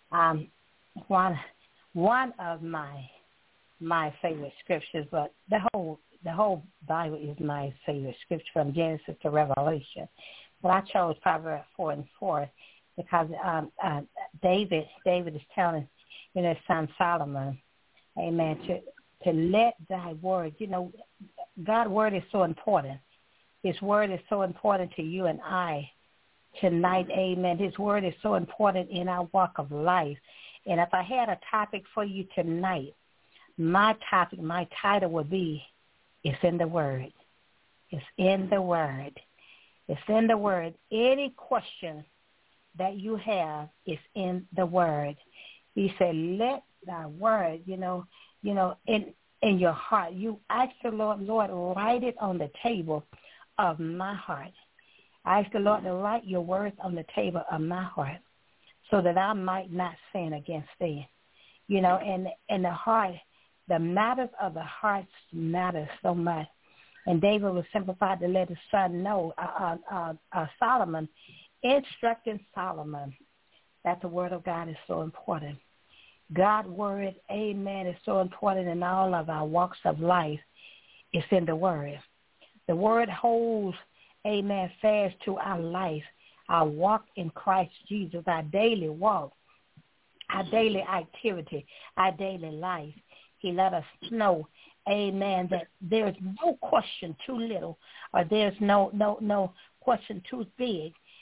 One of my favorite scriptures, but the whole Bible is my favorite scripture from Genesis to Revelation. But I chose Proverbs 4 and 4 because David is telling, his son Solomon, amen, to let thy word, God's word is so important. His word is so important to you and I tonight, amen. His word is so important in our walk of life. And if I had a topic for you tonight, my title would be, it's in the word. It's in the word. It's in the word. Any question that you have is in the word. He said, let thy word, in your heart. You ask the Lord, write it on the table of my heart. I ask the Lord to write your words on the table of my heart so that I might not sin against thee. And the heart, the matters of the heart matter so much. And David was simplified to let his son know, Solomon, instructing Solomon that the word of God is so important. God's word, amen, is so important in all of our walks of life. It's in the word. The word holds, amen, fast to our life, our walk in Christ Jesus, our daily walk, our daily activity, our daily life. He let us know, amen, that there is no question too little or there's no question too big,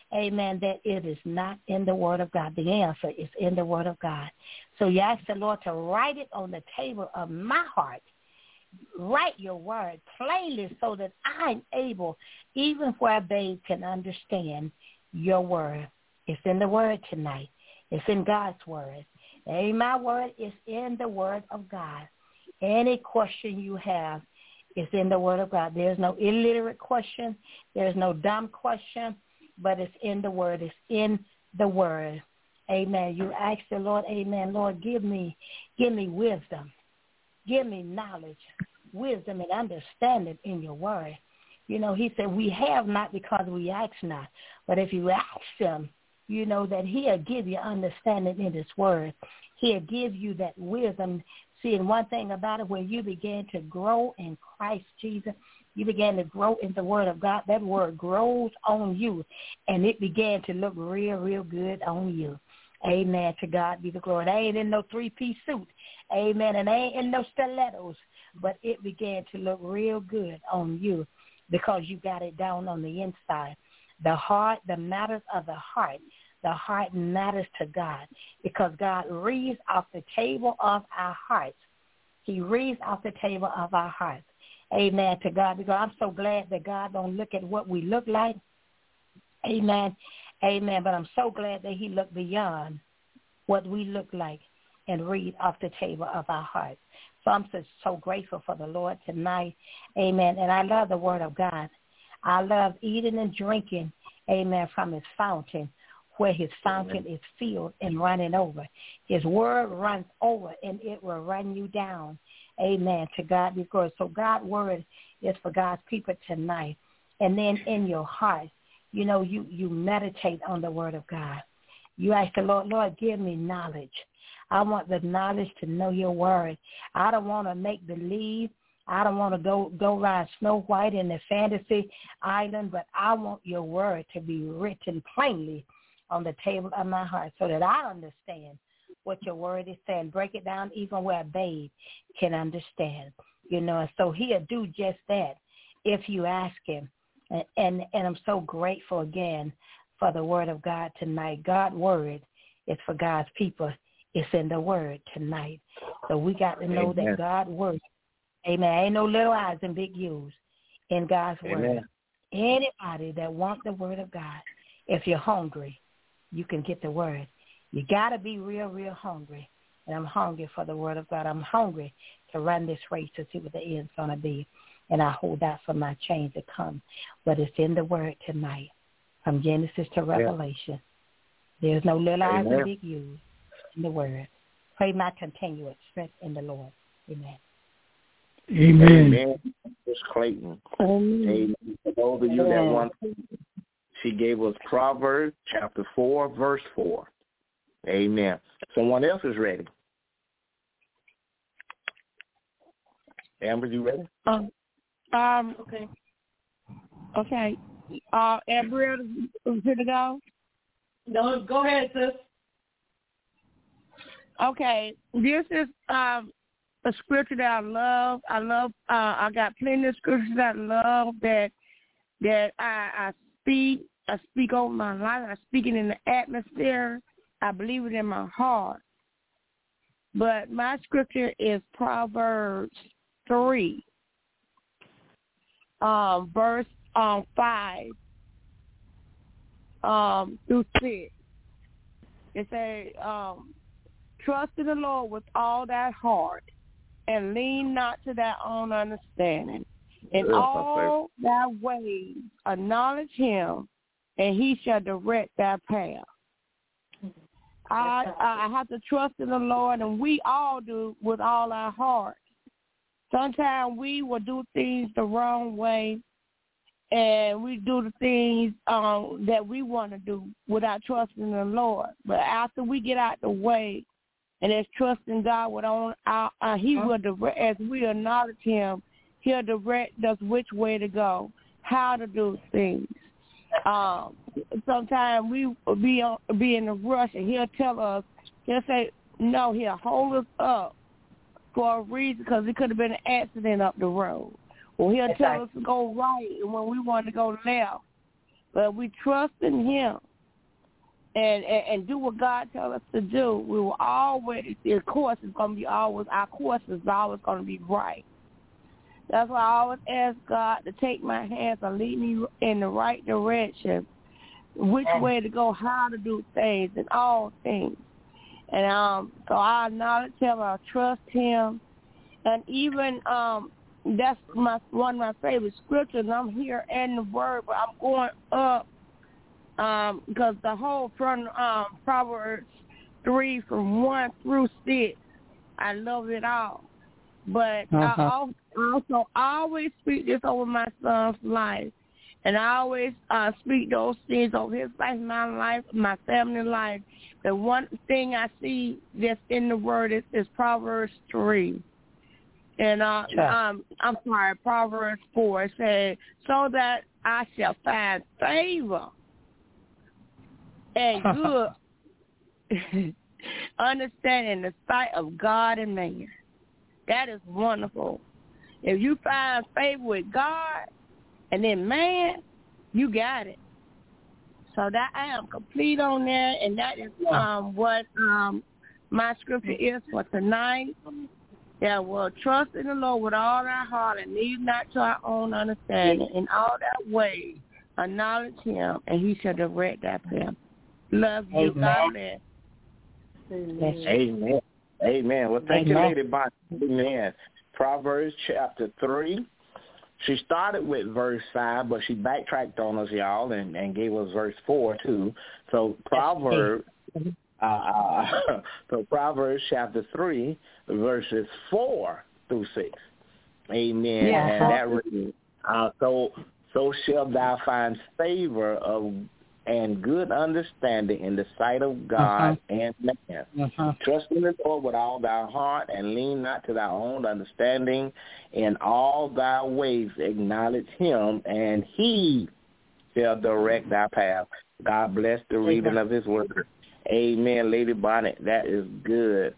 amen, that it is not in the Word of God. The answer is in the Word of God. So you ask the Lord to write it on the table of my heart. Write your word plainly so that I'm able, even where babes can understand your word. It's in the Word tonight. It's in God's Word. Amen. My word is in the Word of God. Any question you have is in the Word of God. There's no illiterate question. There's no dumb question, but it's in the Word. It's in the Word. Amen. You ask the Lord, amen, Lord, give me wisdom. Give me knowledge, wisdom, and understanding in your word. You know, he said, we have not because we ask not. But if you ask him, you know that he'll give you understanding in his word. He'll give you that wisdom. See, and one thing about it, when you begin to grow in Christ Jesus, you began to grow in the word of God. That word grows on you, and it began to look real, real good on you. Amen. To God be the glory. They ain't in no three-piece suit. Amen. And they ain't in no stilettos. But it began to look real good on you because you got it down on the inside. The heart, the matters of the heart matters to God because God reads off the table of our hearts. He reads off the table of our hearts. Amen. To God. Because I'm so glad that God don't look at what we look like. Amen. Amen. But I'm so glad that he looked beyond what we look like and read off the table of our hearts. So I'm so grateful for the Lord tonight. Amen. And I love the word of God. I love eating and drinking, amen, from his fountain, where his fountain is filled and running over. His word runs over and it will run you down. Amen. To God be glory. So God's word is for God's people tonight. And then in your heart, you know, you meditate on the word of God. You ask the Lord, Lord, give me knowledge. I want the knowledge to know your word. I don't want to make believe. I don't want to go ride Snow White in the fantasy island, but I want your word to be written plainly on the table of my heart so that I understand what your word is saying. Break it down even where a babe can understand. You know, and so he'll do just that if you ask him. And I'm so grateful again for the word of God tonight. God's word is for God's people. It's in the word tonight. So we got to know that God's word, amen, ain't no little I's and big U's in God's word. Anybody that wants the word of God, if you're hungry, you can get the word. You got to be real, real hungry. And I'm hungry for the word of God. I'm hungry to run this race to see what the end's going to be. And I hold out for my change to come. But it's in the word tonight, from Genesis to Revelation. There's no little I's and big U's in the word. Pray my continuous strength in the Lord. Amen. Amen. Amen. Miss Clayton. Amen. For those of you that want, she gave us Proverbs chapter 4, verse 4. Amen. Someone else is ready. Amber, you ready? Okay. Okay. Amber, here to go? No, go ahead, sis. Okay. This is a scripture that I love. I got plenty of scriptures that I love that I speak. I speak over my life. I speak it in the atmosphere. I believe it in my heart. But my scripture is Proverbs 3, verse 5 through 6. It says, trust in the Lord with all thy heart, and lean not to thy own understanding. In all thy ways acknowledge him, and he shall direct thy path. I have to trust in the Lord, and we all do with all our heart. Sometimes we will do things the wrong way, and we do the things that we want to do without trusting in the Lord. But after we get out the way, and as trusting God with He will direct, as we acknowledge him, he'll direct us which way to go, how to do things. Sometimes we will be in a rush, and he'll tell us, he'll say, no, he'll hold us up for a reason, because it could have been an accident up the road. Or he'll tell us to go right, and when we want to go left, but we trust in him and do what God tells us to do, we will always, of course, it's going to be always, our course is always going to be right. That's why I always ask God to take my hands and lead me in the right direction, which way to go, how to do things, and all things. And so I acknowledge him, I trust him, and even that's one of my favorite scriptures. I'm here in the Word, but I'm going up because the whole from Proverbs 3 from 1 through 6, I love it all. But I also always speak this over my son's life, and I always speak those things over his life, my life, my family life. The one thing I see that's in the Word is Proverbs 3. And I'm sorry, Proverbs 4. It says, so that I shall find favor and good understanding in the sight of God and man. That is wonderful. If you find favor with God and then man, you got it. So that I am complete on that, and that is what my scripture is for tonight. That will trust in the Lord with all our heart and lean not to our own understanding. In all that way, acknowledge him, and he shall direct our path. Love you. God bless. Amen. Amen. Well, thank you, Lady Bonnie. Amen. Proverbs chapter 3. She started with verse 5, but she backtracked on us, y'all, and gave us verse 4, too. So Proverbs chapter 3, verses 4 through 6. Amen. Yeah. And that so shall thou find favor and good understanding in the sight of God and man. Trust in the Lord with all thy heart, and lean not to thy own understanding. In all thy ways acknowledge him, and he shall direct thy path. God bless the reading of his word. Amen, Lady Bonnet. That is good.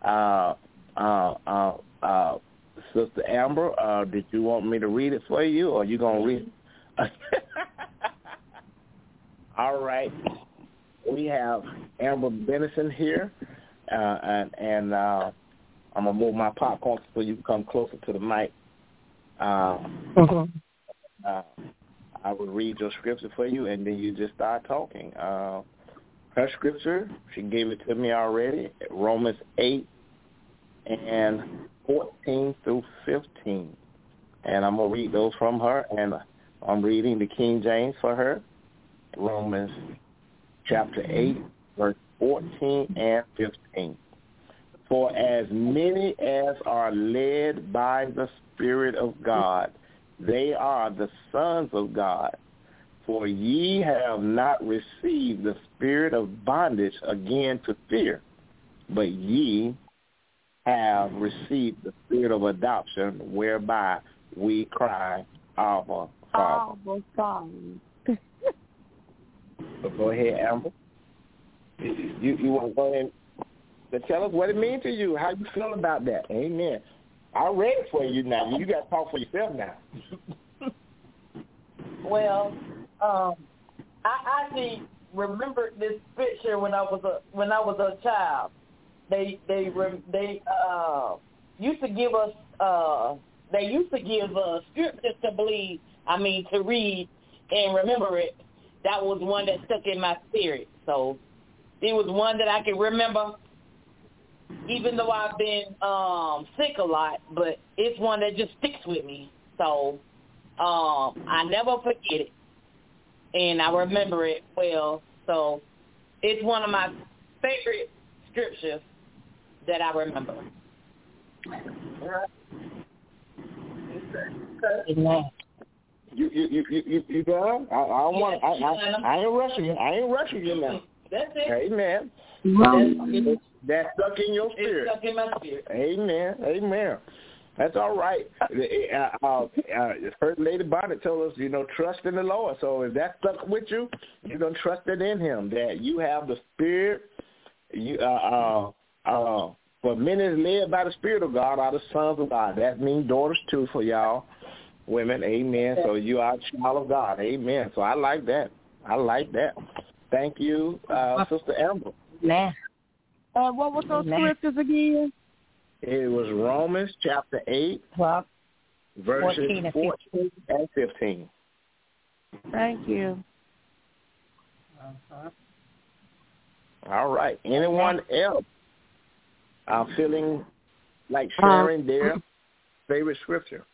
Sister Amber, did you want me to read it for you, or you going to read it? All right. We have Amber Benison here, and I'm going to move my popcorn so you can come closer to the mic. I will read your scripture for you, and then you just start talking. Her scripture, she gave it to me already, Romans 8 and 14 through 15. And I'm going to read those from her, and I'm reading the King James for her. Romans chapter 8, verse 14 and 15. For as many as are led by the Spirit of God, they are the sons of God. For ye have not received the spirit of bondage again to fear, but ye have received the spirit of adoption, whereby we cry, Abba, Father. Abba, Father. So go ahead, Amber. You want to go ahead and tell us what it means to you, how you feel about that. Amen. I read it for you now. You got to talk for yourself now. Well, I actually remembered this scripture when I was a child. They used to give us scriptures to believe. To read and remember it. That was one that stuck in my spirit. So it was one that I can remember, even though I've been sick a lot. But it's one that just sticks with me. So I never forget it, and I remember it well. So it's one of my favorite scriptures that I remember. Amen. You done? I ain't rushing you. I ain't rushing you now. That's it. Amen. That's stuck in your spirit. It's stuck in my spirit. Amen. Amen. That's all right. First Lady Bonnet told us, trust in the Lord. So if that stuck with you, you're going to trust it in him, that you have the Spirit. For many is led by the Spirit of God are the sons of God. That means daughters too for y'all women. Amen. So you are a child of God. Amen. So I like that. I like that. Thank you, Sister Amber. Man. What was those scriptures again? It was Romans chapter 8, verses 14 and 15. Thank you. All right. Anyone else feeling like sharing their favorite scripture?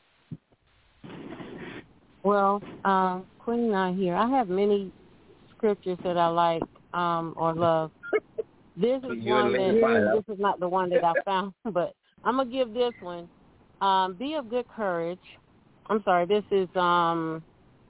Well, Queen not here. I have many scriptures that I like or love. This is one that this is not the one that I found, but I'm gonna give this one. Be of good courage. I'm sorry. This is Psalms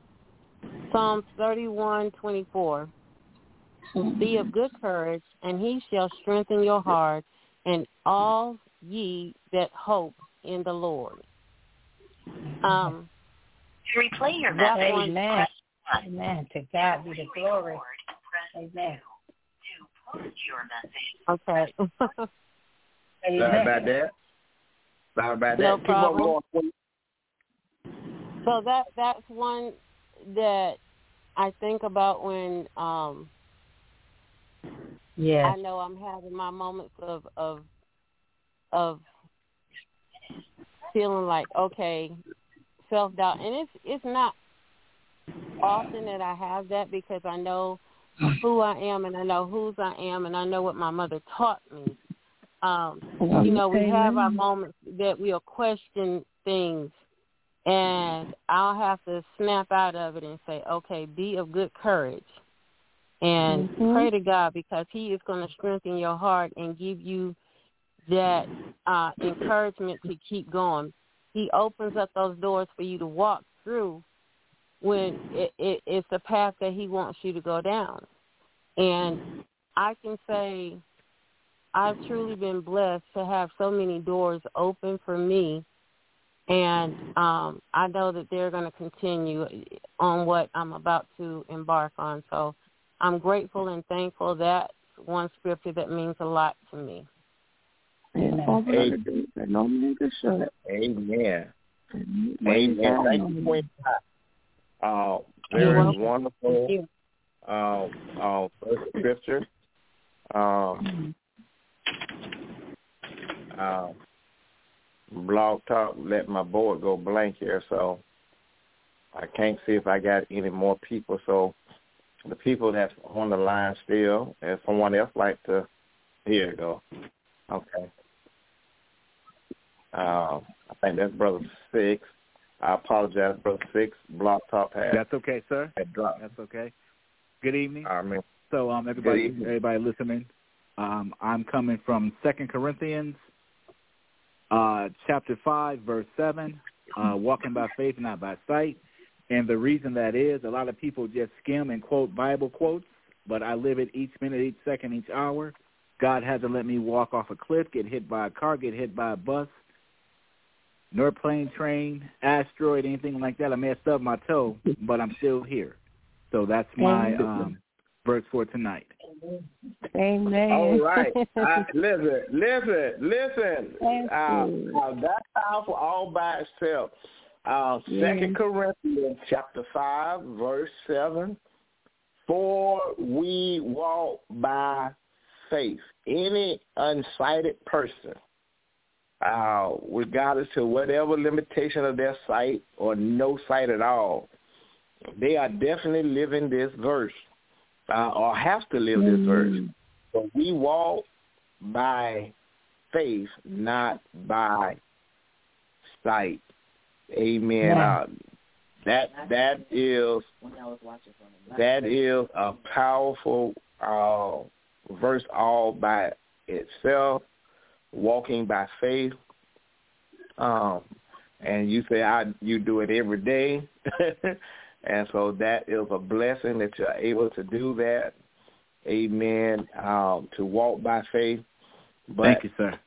31:24. Be of good courage, and he shall strengthen your heart, and all ye that hope in the Lord. To replay your message, Amen. Amen. To God be the glory. Amen. To post your message. Okay. Sorry about that. Sorry about that. No Keep problem. on going. So that's one that I think about when I know I'm having my moments of feeling like, okay, self-doubt. And it's not often that I have that because I know who I am and I know whose I am and I know what my mother taught me. We have our moments that we'll question things, and I'll have to snap out of it and say, okay, be of good courage and pray to God, because he is going to strengthen your heart and give you that encouragement to keep going. He opens up those doors for you to walk through when it's the path that he wants you to go down. And I can say I've truly been blessed to have so many doors open for me, and I know that they're going to continue on what I'm about to embark on. So I'm grateful and thankful. That's one scripture that means a lot to me. Amen. Amen. Amen. Thank you, Queen. Very wonderful first scripture. Blog Talk let my board go blank here, so I can't see if I got any more people. So the people that's on the line still, and someone else like to, here you go. Okay. I think that's Brother Six. I apologize, Brother Six. Blog Talk had. That's okay, sir. That's okay. Good evening. Amen. So everybody listening, I'm coming from 2 Corinthians chapter 5, verse 7, walking by faith, not by sight. And the reason that is, a lot of people just skim and quote Bible quotes, but I live it each minute, each second, each hour. God hasn't let me walk off a cliff, get hit by a car, get hit by a bus, nor plane, train, asteroid, anything like that. I may have stubbed my toe, but I'm still here. So that's my verse for tonight. Amen. All right. Listen. That's powerful all by itself. 2 Corinthians chapter 5, verse 7. For we walk by faith. Any unsighted person, regardless to whatever limitation of their sight or no sight at all, they are definitely living this verse. Or have to live this verse. So we walk by faith, not by sight. Amen. That is a powerful verse all by itself. Walking by faith. And you say you do it every day. And so that is a blessing that you're able to do that. Amen. To walk by faith. But, thank you, sir.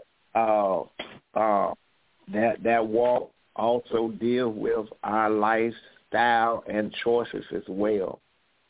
That walk also deals with our lifestyle and choices as well.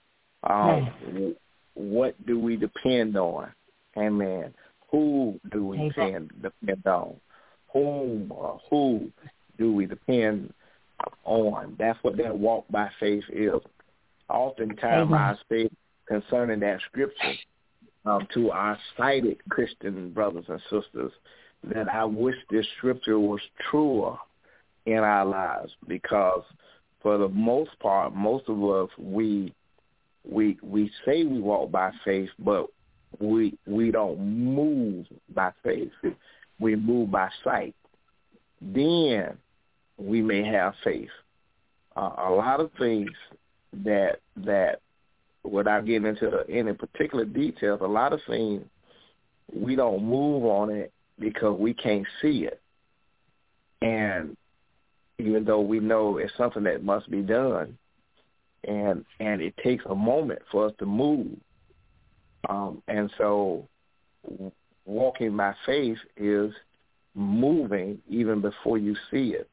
What do we depend on? Amen. Who do we depend on? Whom or who do we depend on? That's what that walk by faith is. oftentimes I say concerning that scripture to our sighted Christian brothers and sisters that I wish this scripture was truer in our lives, because for the most part, most of us, we say we walk by faith, but we don't move by faith. We move by sight. Then we may have faith. A lot of things that without getting into any particular details, a lot of things we don't move on it because we can't see it. And even though we know it's something that must be done, and it takes a moment for us to move. And so walking by faith is moving even before you see it.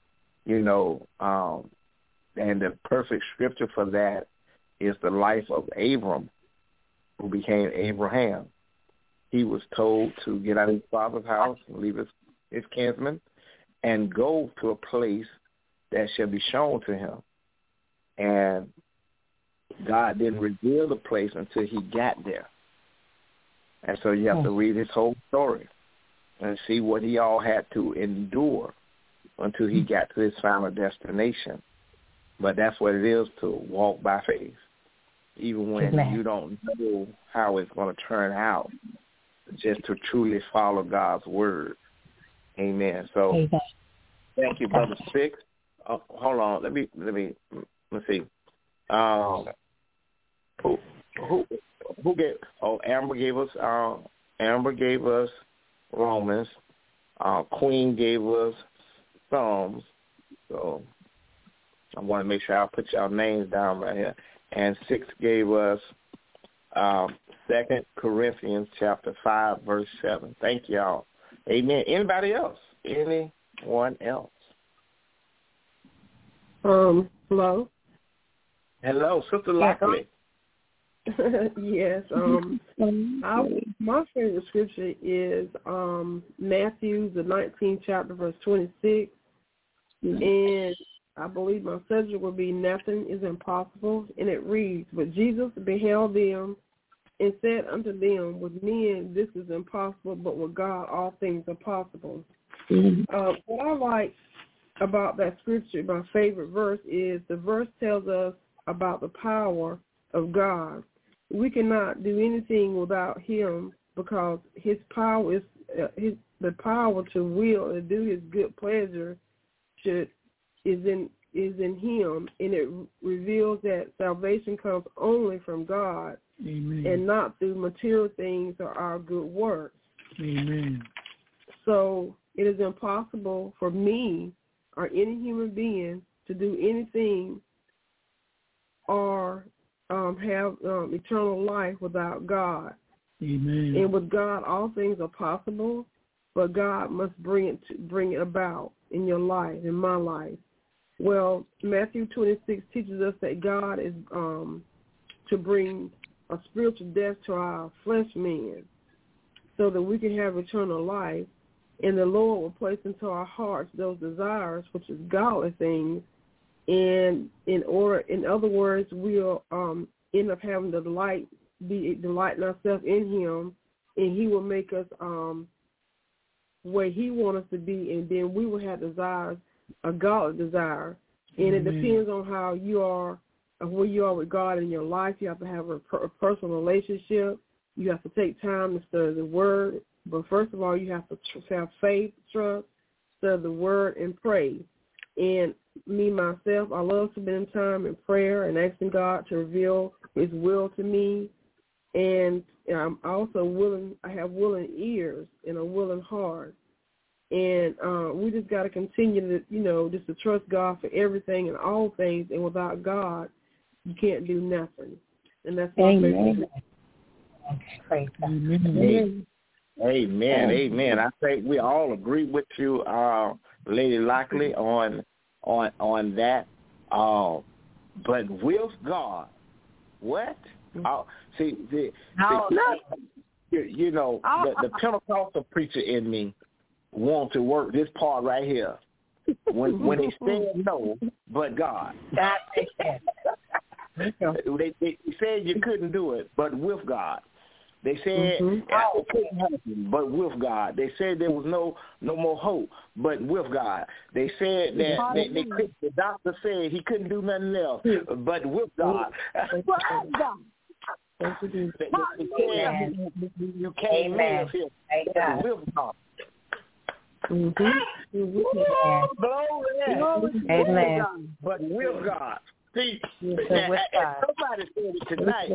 And the perfect scripture for that is the life of Abram, who became Abraham. He was told to get out of his father's house and leave his kinsmen and go to a place that shall be shown to him. And God didn't reveal the place until he got there. And so you have to read his whole story and see what he all had to endure until he got to his final destination. But that's what it is to walk by faith, even when you don't know how it's going to turn out, just to truly follow God's word. Amen. So thank you, Brother Six. Hold on. Let's see. Who gave? Amber gave us Romans. Queen gave us Psalms. So I want to make sure I put y'all names down right here. And Six gave us 2 Corinthians chapter 5, verse 7. Thank y'all. Amen. Anybody else? Anyone else? Hello. Hello, Sister Lockley. Yes. My favorite scripture is Matthew, the 19th chapter, verse 26. And I believe my subject will be nothing is impossible. And it reads, but Jesus beheld them and said unto them, with men this is impossible, but with God all things are possible. What I like about that scripture, my favorite verse, is the verse tells us about the power of God. We cannot do anything without him, because his power is the power to will and do his good pleasure is in him, and it reveals that salvation comes only from God. Amen. And not through material things or our good works. Amen. So it is impossible for me or any human being to do anything or have eternal life without God. Amen. And with God, all things are possible, but God must bring it about in your life, in my life. Well, Matthew 26 teaches us that God is to bring a spiritual death to our flesh man so that we can have eternal life, and the Lord will place into our hearts those desires, which is godly things, and in other words, we'll end up having delighting ourselves in him, and he will make us where he wants us to be, and then we will have desires, a godly desire. And it depends on how you are, where you are with God in your life. You have to have a personal relationship. You have to take time to study the Word. But first of all, you have to have faith, trust, study the Word, and pray. And me, myself, I love spending time in prayer and asking God to reveal his will to me. And I'm also willing, I have willing ears and a willing heart. And we just got to continue to, just to trust God for everything and all things. And without God, you can't do nothing. And that's my favorite. Amen. Amen. I think we all agree with you, Lady Lockley, on that. But with God, what? The Pentecostal preacher in me want to work this part right here when he said no, but God. They said you couldn't do it, but with God. They said it couldn't happen, but with God. They said there was no more hope, but with God. They said that the doctor said he couldn't do nothing else, but with God. You can't live here, but with God. Amen. But with God. See, somebody said it tonight.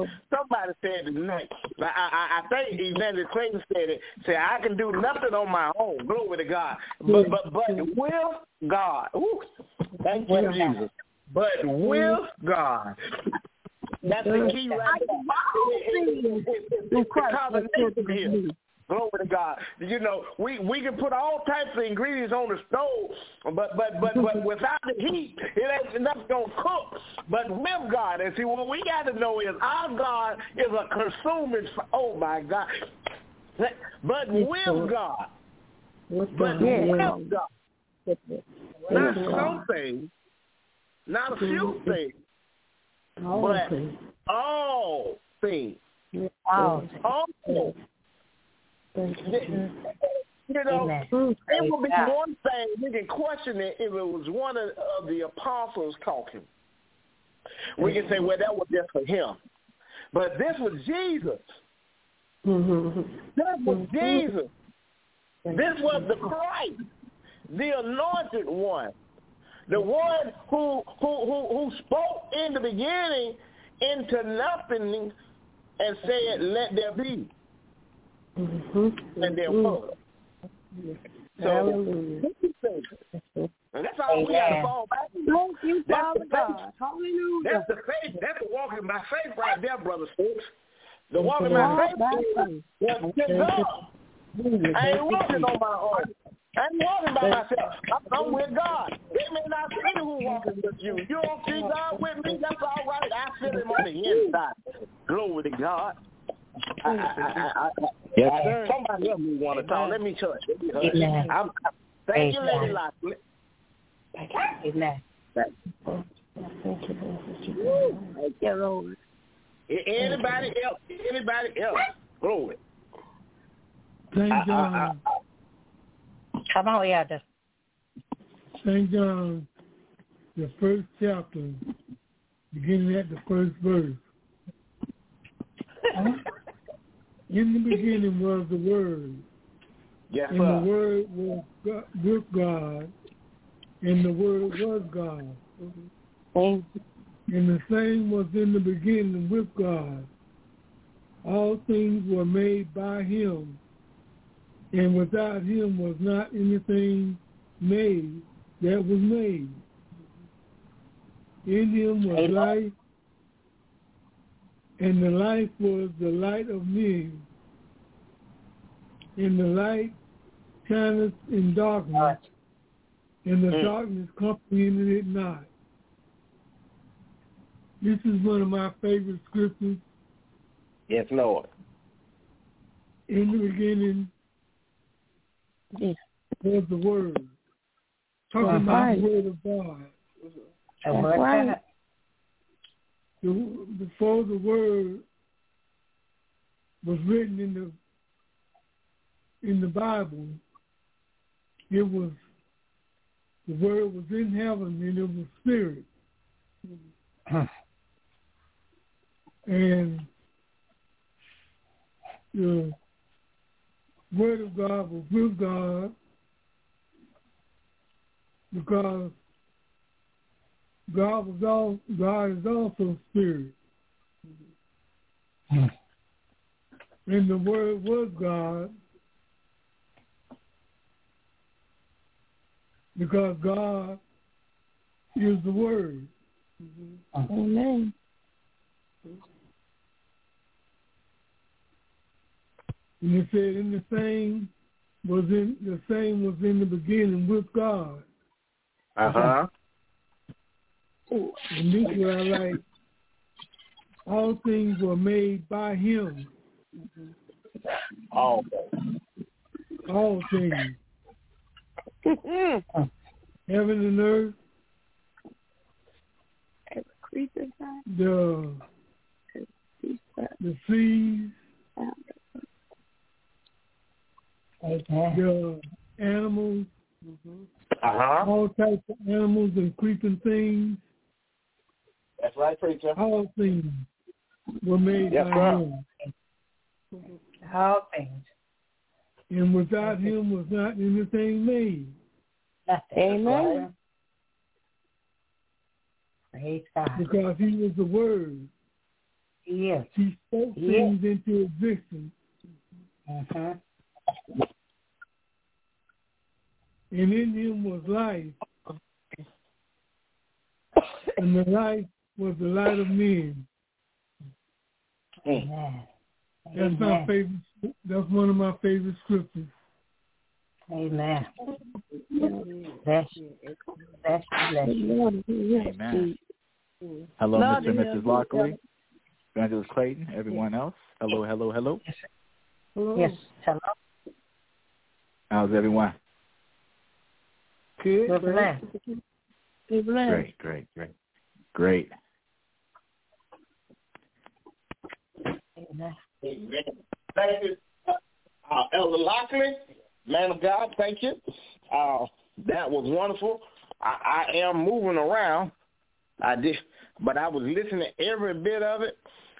I think Evangelist Clayton said it. Say, I can do nothing on my own. Glory to God. But with God. Ooh, thank you, Jesus. But with God. That's the key right there. It's the combination here. Glory to God. You know, we can put all types of ingredients on the stove, but without the heat, it ain't nothing gonna cook. But with God, and see, what we got to know is our God is a consuming. Oh my God! But with God, not some things, not a few things, but all things. All things. You know, it would be one thing, we can question it if it was one of the apostles talking. We can say, well, that was just for him. But this was Jesus. That was Jesus. This was the Christ, the anointed one, the one who spoke in the beginning into nothing and said, let there be. And there was. So, and that's all we got to fall back to. Thank you, Father God. Hallelujah. That's the faith. That's the walking by faith right there, Brother Stokes. The walking by faith is God. I ain't walking on my own. I ain't walking by myself. I'm with God. It may not be who walking with you. You don't see God with me, that's all right. I feel him on the inside. Glory to God. Yes, sir. Somebody else me want to talk. Let me touch. Thank you, Lady Lockley. Amen. Thank you, Lord. Anybody else? Glory. St. John. Come on, Elder. St. John, the first chapter, beginning at the first verse. In the beginning was the Word, yes, and the Word was with God, and the Word was God. And the same was in the beginning with God. All things were made by him, and without him was not anything made that was made. In him was life, and the life was the light of men. And the light shineth in darkness, and the darkness comprehended it not. This is one of my favorite scriptures. Yes, Lord. In the beginning was the Word. Talking about the Word of God. That's right. Before the Word was written in the Bible, it was the Word was in heaven and it was spirit. And the Word of God was with God because God is also spirit. And the Word was God because God is the Word. Amen. And it said, the same was in the beginning with God. Uh-huh. And this is what I like. All things were made by him. All things. Heaven and earth. the seas, the animals, all types of animals and creeping things. That's right, preacher. All things were made by him. All things. And without him was not anything made. Amen. Praise God. Because he was the Word. Yes. He spoke things into existence. And in him was life. And the life was the light of men. Amen. That's my favorite. That's one of my favorite scriptures. Amen. Bless you. Amen. Hello, Mr. and Mrs. Lockley, Evangelist Clayton, everyone else. Hello. Hello. Yes. Hello. How's everyone? Good. Great. Amen. Thank you, Elder Lockley, man of God. Thank you. That was wonderful. I am moving around. I did, but I was listening to every bit of it.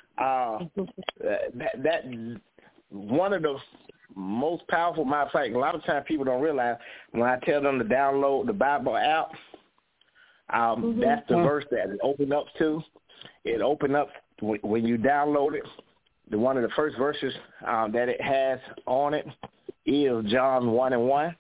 That one of the most powerful. Matter of fact, a lot of times people don't realize when I tell them to download the Bible app. That's the verse that it opened up to. It opened up when you download it. One of the first verses that it has on it is John 1:1.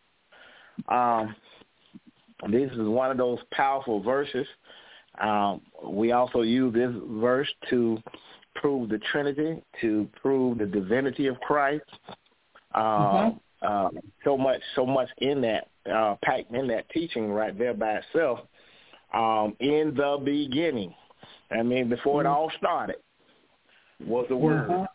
This is one of those powerful verses. We also use this verse to prove the Trinity, to prove the divinity of Christ. So much in that, packed in that teaching right there by itself. In the beginning, I mean, before it all started, was the Word.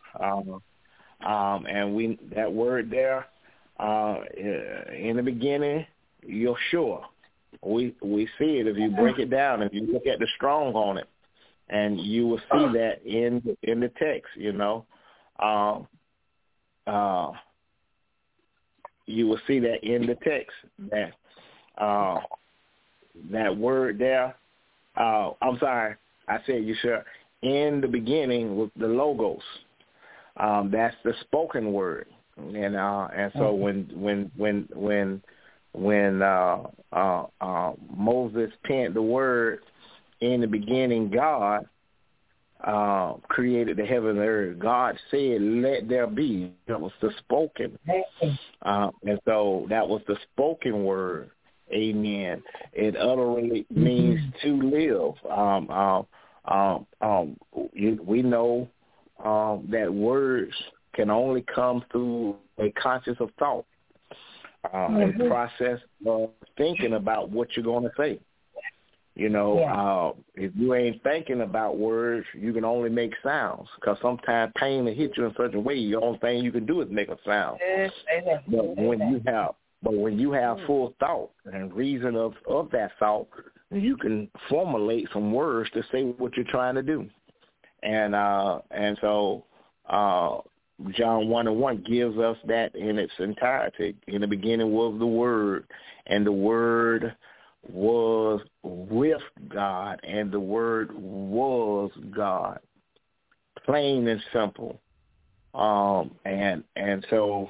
And that word there, in the beginning, Yeshua. We see it if you break it down, if you look at the Strong on it, and you will see that in the text, you know. You will see that in the text, that word there. I'm sorry, I said Yeshua. In the beginning was the Logos. That's the spoken word, and so when Moses penned the word, in the beginning God created the heaven and the earth. God said, "Let there be." That was the spoken, and so that was the spoken word. Amen. It utterly means to live. We know that words can only come through a conscious of thought, a process of thinking about what you're going to say. You know, if you ain't thinking about words, you can only make sounds, because sometimes pain will hit you in such a way, the only thing you can do is make a sound. But when you have full thought and reason of that thought, you can formulate some words to say what you're trying to do. And so John 1:1 gives us that in its entirety. In the beginning was the Word, and the Word was with God, and the Word was God. Plain and simple. And so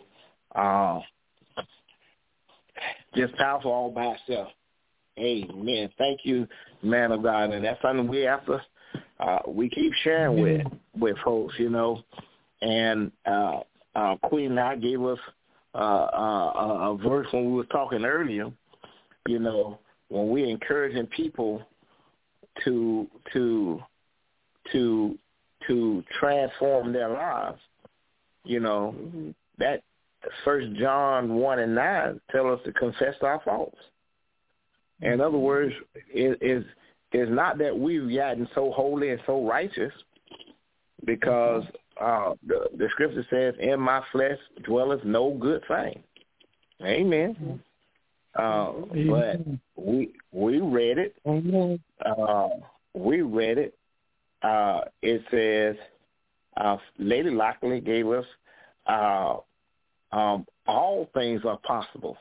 just powerful all by itself. Amen. Thank you, man of God. And that's something we have to we keep sharing with folks, you know. And Queen now gave us a verse when we were talking earlier. You know, when we're encouraging people to transform their lives, you know, that 1 John 1:9 tell us to confess our faults. In other words, is not that we've gotten so holy and so righteous, because the scripture says, "In my flesh dwelleth no good thing." Amen. But we read it. We read it it says, Lady Lockley gave us all things are possible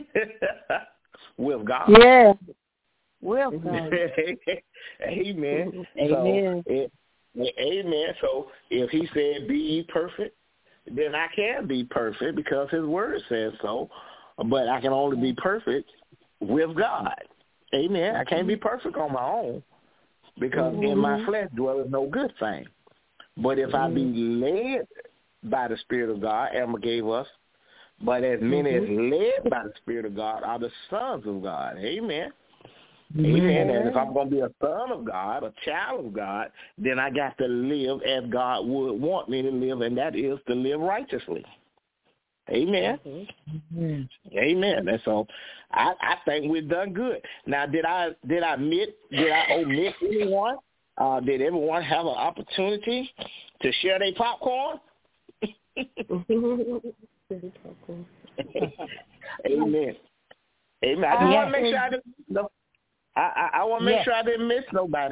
with God. Yeah. With God. Amen. Amen. Amen. So if he said be ye perfect, then I can be perfect because his word says so. But I can only be perfect with God. Amen. I can't be perfect on my own because in my flesh dwelleth no good thing. But if I be led by the Spirit of God, Emma gave us, but as many as led by the Spirit of God are the sons of God. Amen. Amen. And if I'm going to be a son of God, a child of God, then I got to live as God would want me to live, and that is to live righteously. Amen. Amen. And so I think we've done good. Now, did I omit anyone? Did everyone have an opportunity to share their popcorn? Amen. Amen. I just want to make sure I didn't. No, I want to make sure I didn't miss nobody.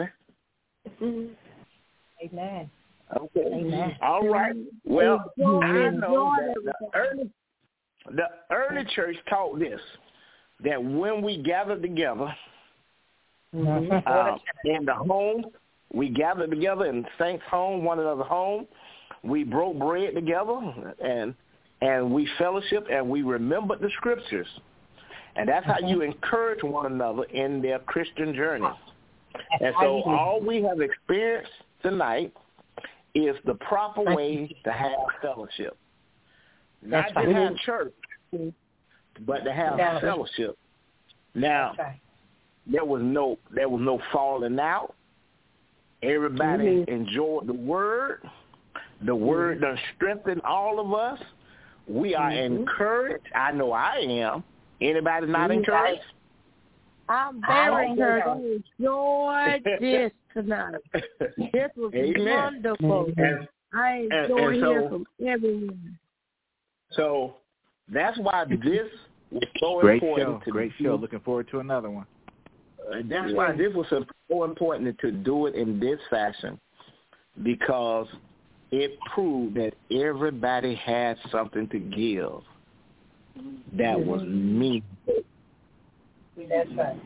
Amen. Okay. Amen. All right. Well, I know that the early church taught this, that when we gather together in the home, we gather together in saints' home, one another's home. We broke bread together, and we fellowship, and we remembered the scriptures. And that's how you encourage one another in their Christian journey. And so all we have experienced tonight is the proper way to have fellowship. Not to have church, but to have fellowship. Now, there was no falling out. Everybody enjoyed the word. The word done strengthened all of us. We are encouraged. I know I am. Anybody not encouraged? I'm very encouraged. I enjoyed this tonight. This was wonderful. I enjoy hearing from everyone. So that's why this was so great important. Great show. Looking forward to another one. That's why this was so important to do it in this fashion, because it proved that everybody had something to give that was meaningful. That's right.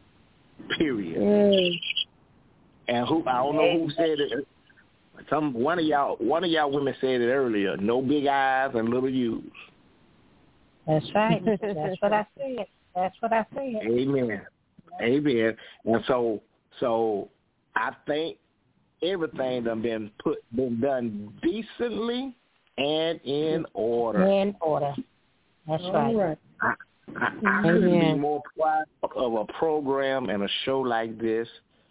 Period. And I don't know who said it. One of y'all women said it earlier. No big eyes and little U's. That's right. That's what I said. That's what I said. Amen. Amen. And so I think everything done been done decently and in order. In order. That's right. I couldn't be more proud of a program and a show like this.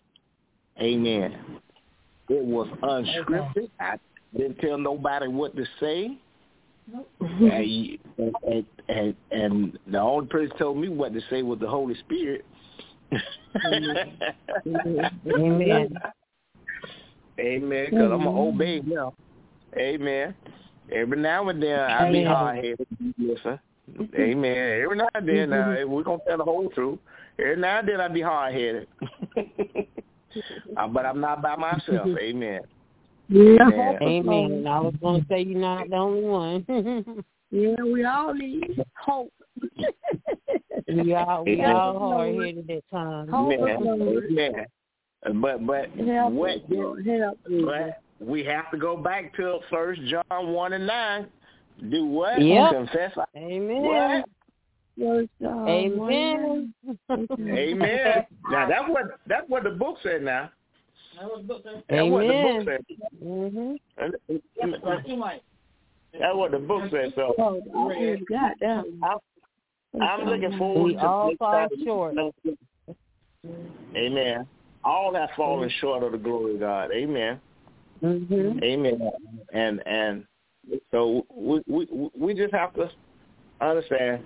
Amen. It was unscripted. I didn't tell nobody what to say. And the only person told me what to say was the Holy Spirit. Amen. Amen. Because I'm going to obey now. Amen. Every now and then I be hard-headed. Listen. Amen. Every now and then, we're going to tell the whole truth. Every now and then I be hard-headed. But I'm not by myself. Amen. Yeah. Amen. I was going to say you're not the only one. Yeah, we all need hope. we all hard-headed at times. Amen. But we have to go back to 1 John 1:9. Do what? Yep. Confess. Amen. What? Amen. Amen. Now that's what the book said. Now. That's what the book said. That's what the book said. So I'm looking forward we to all fall short. Amen. All have fallen short of the glory of God. Amen. Amen. And so we just have to understand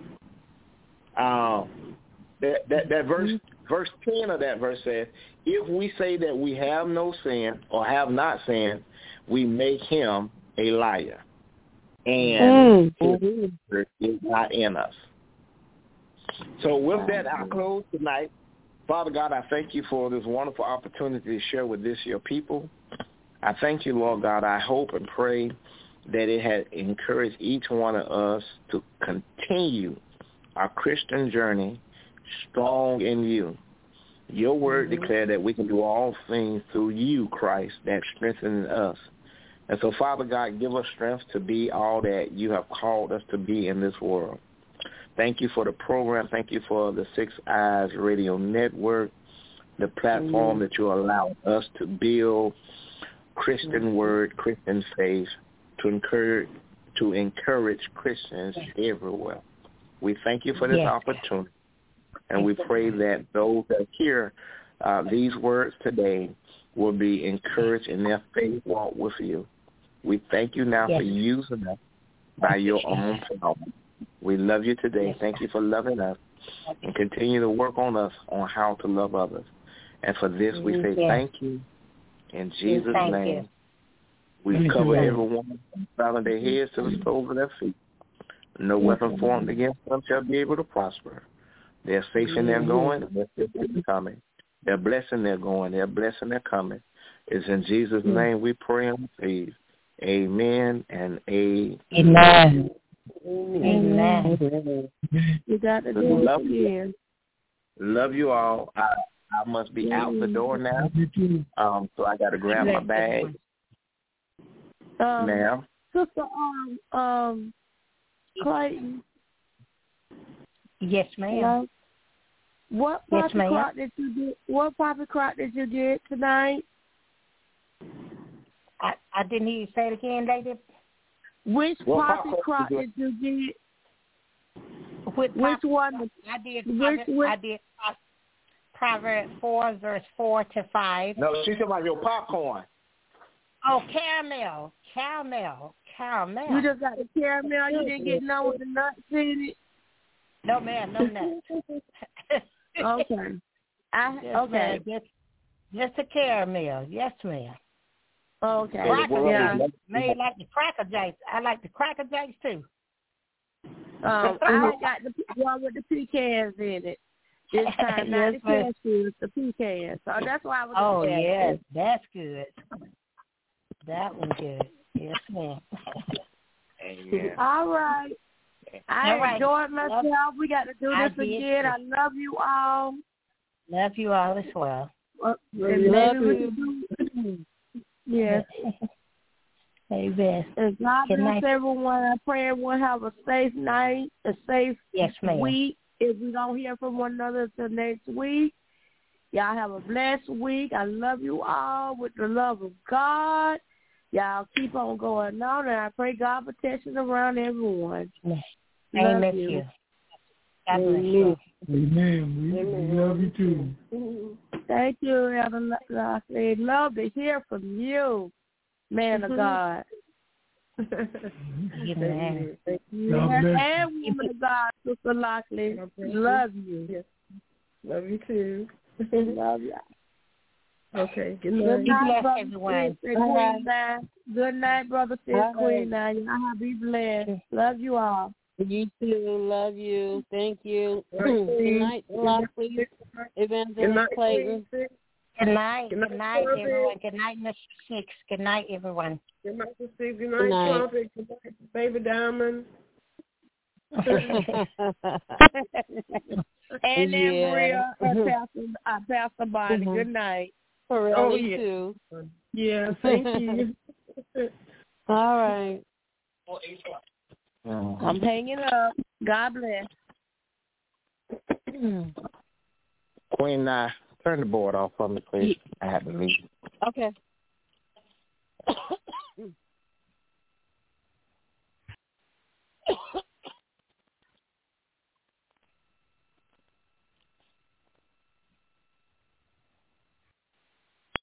that verse 10 of that verse says, if we say that we have no sin or have not sinned, we make him a liar, and his word is not in us. So with that, I'll close tonight Father God, I thank you for this wonderful opportunity to share with this your people. I thank you, Lord God. I hope and pray that it has encouraged each one of us to continue our Christian journey strong in you. Your word declared that we can do all things through you, Christ, that strengthens us. And so, Father God, give us strength to be all that you have called us to be in this world. Thank you for the program. Thank you for the Six Eyes Radio Network, the platform that you allow us to build Christian word, Christian faith, to encourage Christians everywhere. We thank you for this opportunity, and we pray that those that hear these words today will be encouraged in their faith walk with you. We thank you now for using us by your own power. We love you today. Thank you for loving us, and continue to work on us on how to love others. And for this, we say thank you in Jesus' name. We cover everyone from the crown of their heads to the soles of their feet. No weapon formed against them shall be able to prosper. They're safe in their going, and they're safe in their coming. They're blessed in their going, they're blessed in their coming. It's in Jesus' name we pray and receive. Amen and amen. Amen. Amen. You got to do it again. Love you all. I must be out the door now, so I got to grab my bag. Ma'am? Sister Clayton. Yes, ma'am. Hello? What poppy crop did you get? What poppy crop did you get tonight? I didn't hear you say it again, lady. Which poppy crop did you get? Which one? I did Proverbs 4, verse 4-5. No, she's talking about your popcorn. Oh, caramel. You just got the caramel. You didn't get none with the nuts in it. No, ma'am, no nuts. Okay. Okay. Just a caramel. Yes, ma'am. Okay. Made like the Cracker Jacks. I like the Cracker Jacks too. I got the one with the pecans in it. This time, not the cashews, the pecans. So that's why I was. Oh yes, that's good. That was good. Yes, ma'am. Amen. All right. I enjoyed myself. We got to do this again. I love you all. Love you all as well. Love you. Yes. Amen. And God bless everyone. I pray everyone have a safe night, a safe week. If we don't hear from one another until next week, y'all have a blessed week. I love you all with the love of God. Y'all keep on going on, and I pray God protection around everyone. Amen. You. God bless you. Amen. We love you too. Thank you, Elder Lockley. Love to hear from you, man of God. Amen. And woman of God, Sister Lockley. Love you. Yes. Love you too. Love you. Okay. Good night. Good night, everyone. Good night, brother, sis, Queen. Now, y'all be blessed. Love you all. You too. Love you. Thank you. Good night, Lockley. Evangelist Clayton. Good night. Good night, everyone. Good night, Mr. Six. Good night, everyone. Good night, Mr. Six. Good night, Trumpet. Good night, Baby Diamond. And then Maria and Pastor Bonnie. Good night. For you too. Yeah, thank you. All right. I'm hanging up. God bless. Queen, turn the board off for me, please. I have to leave. Okay.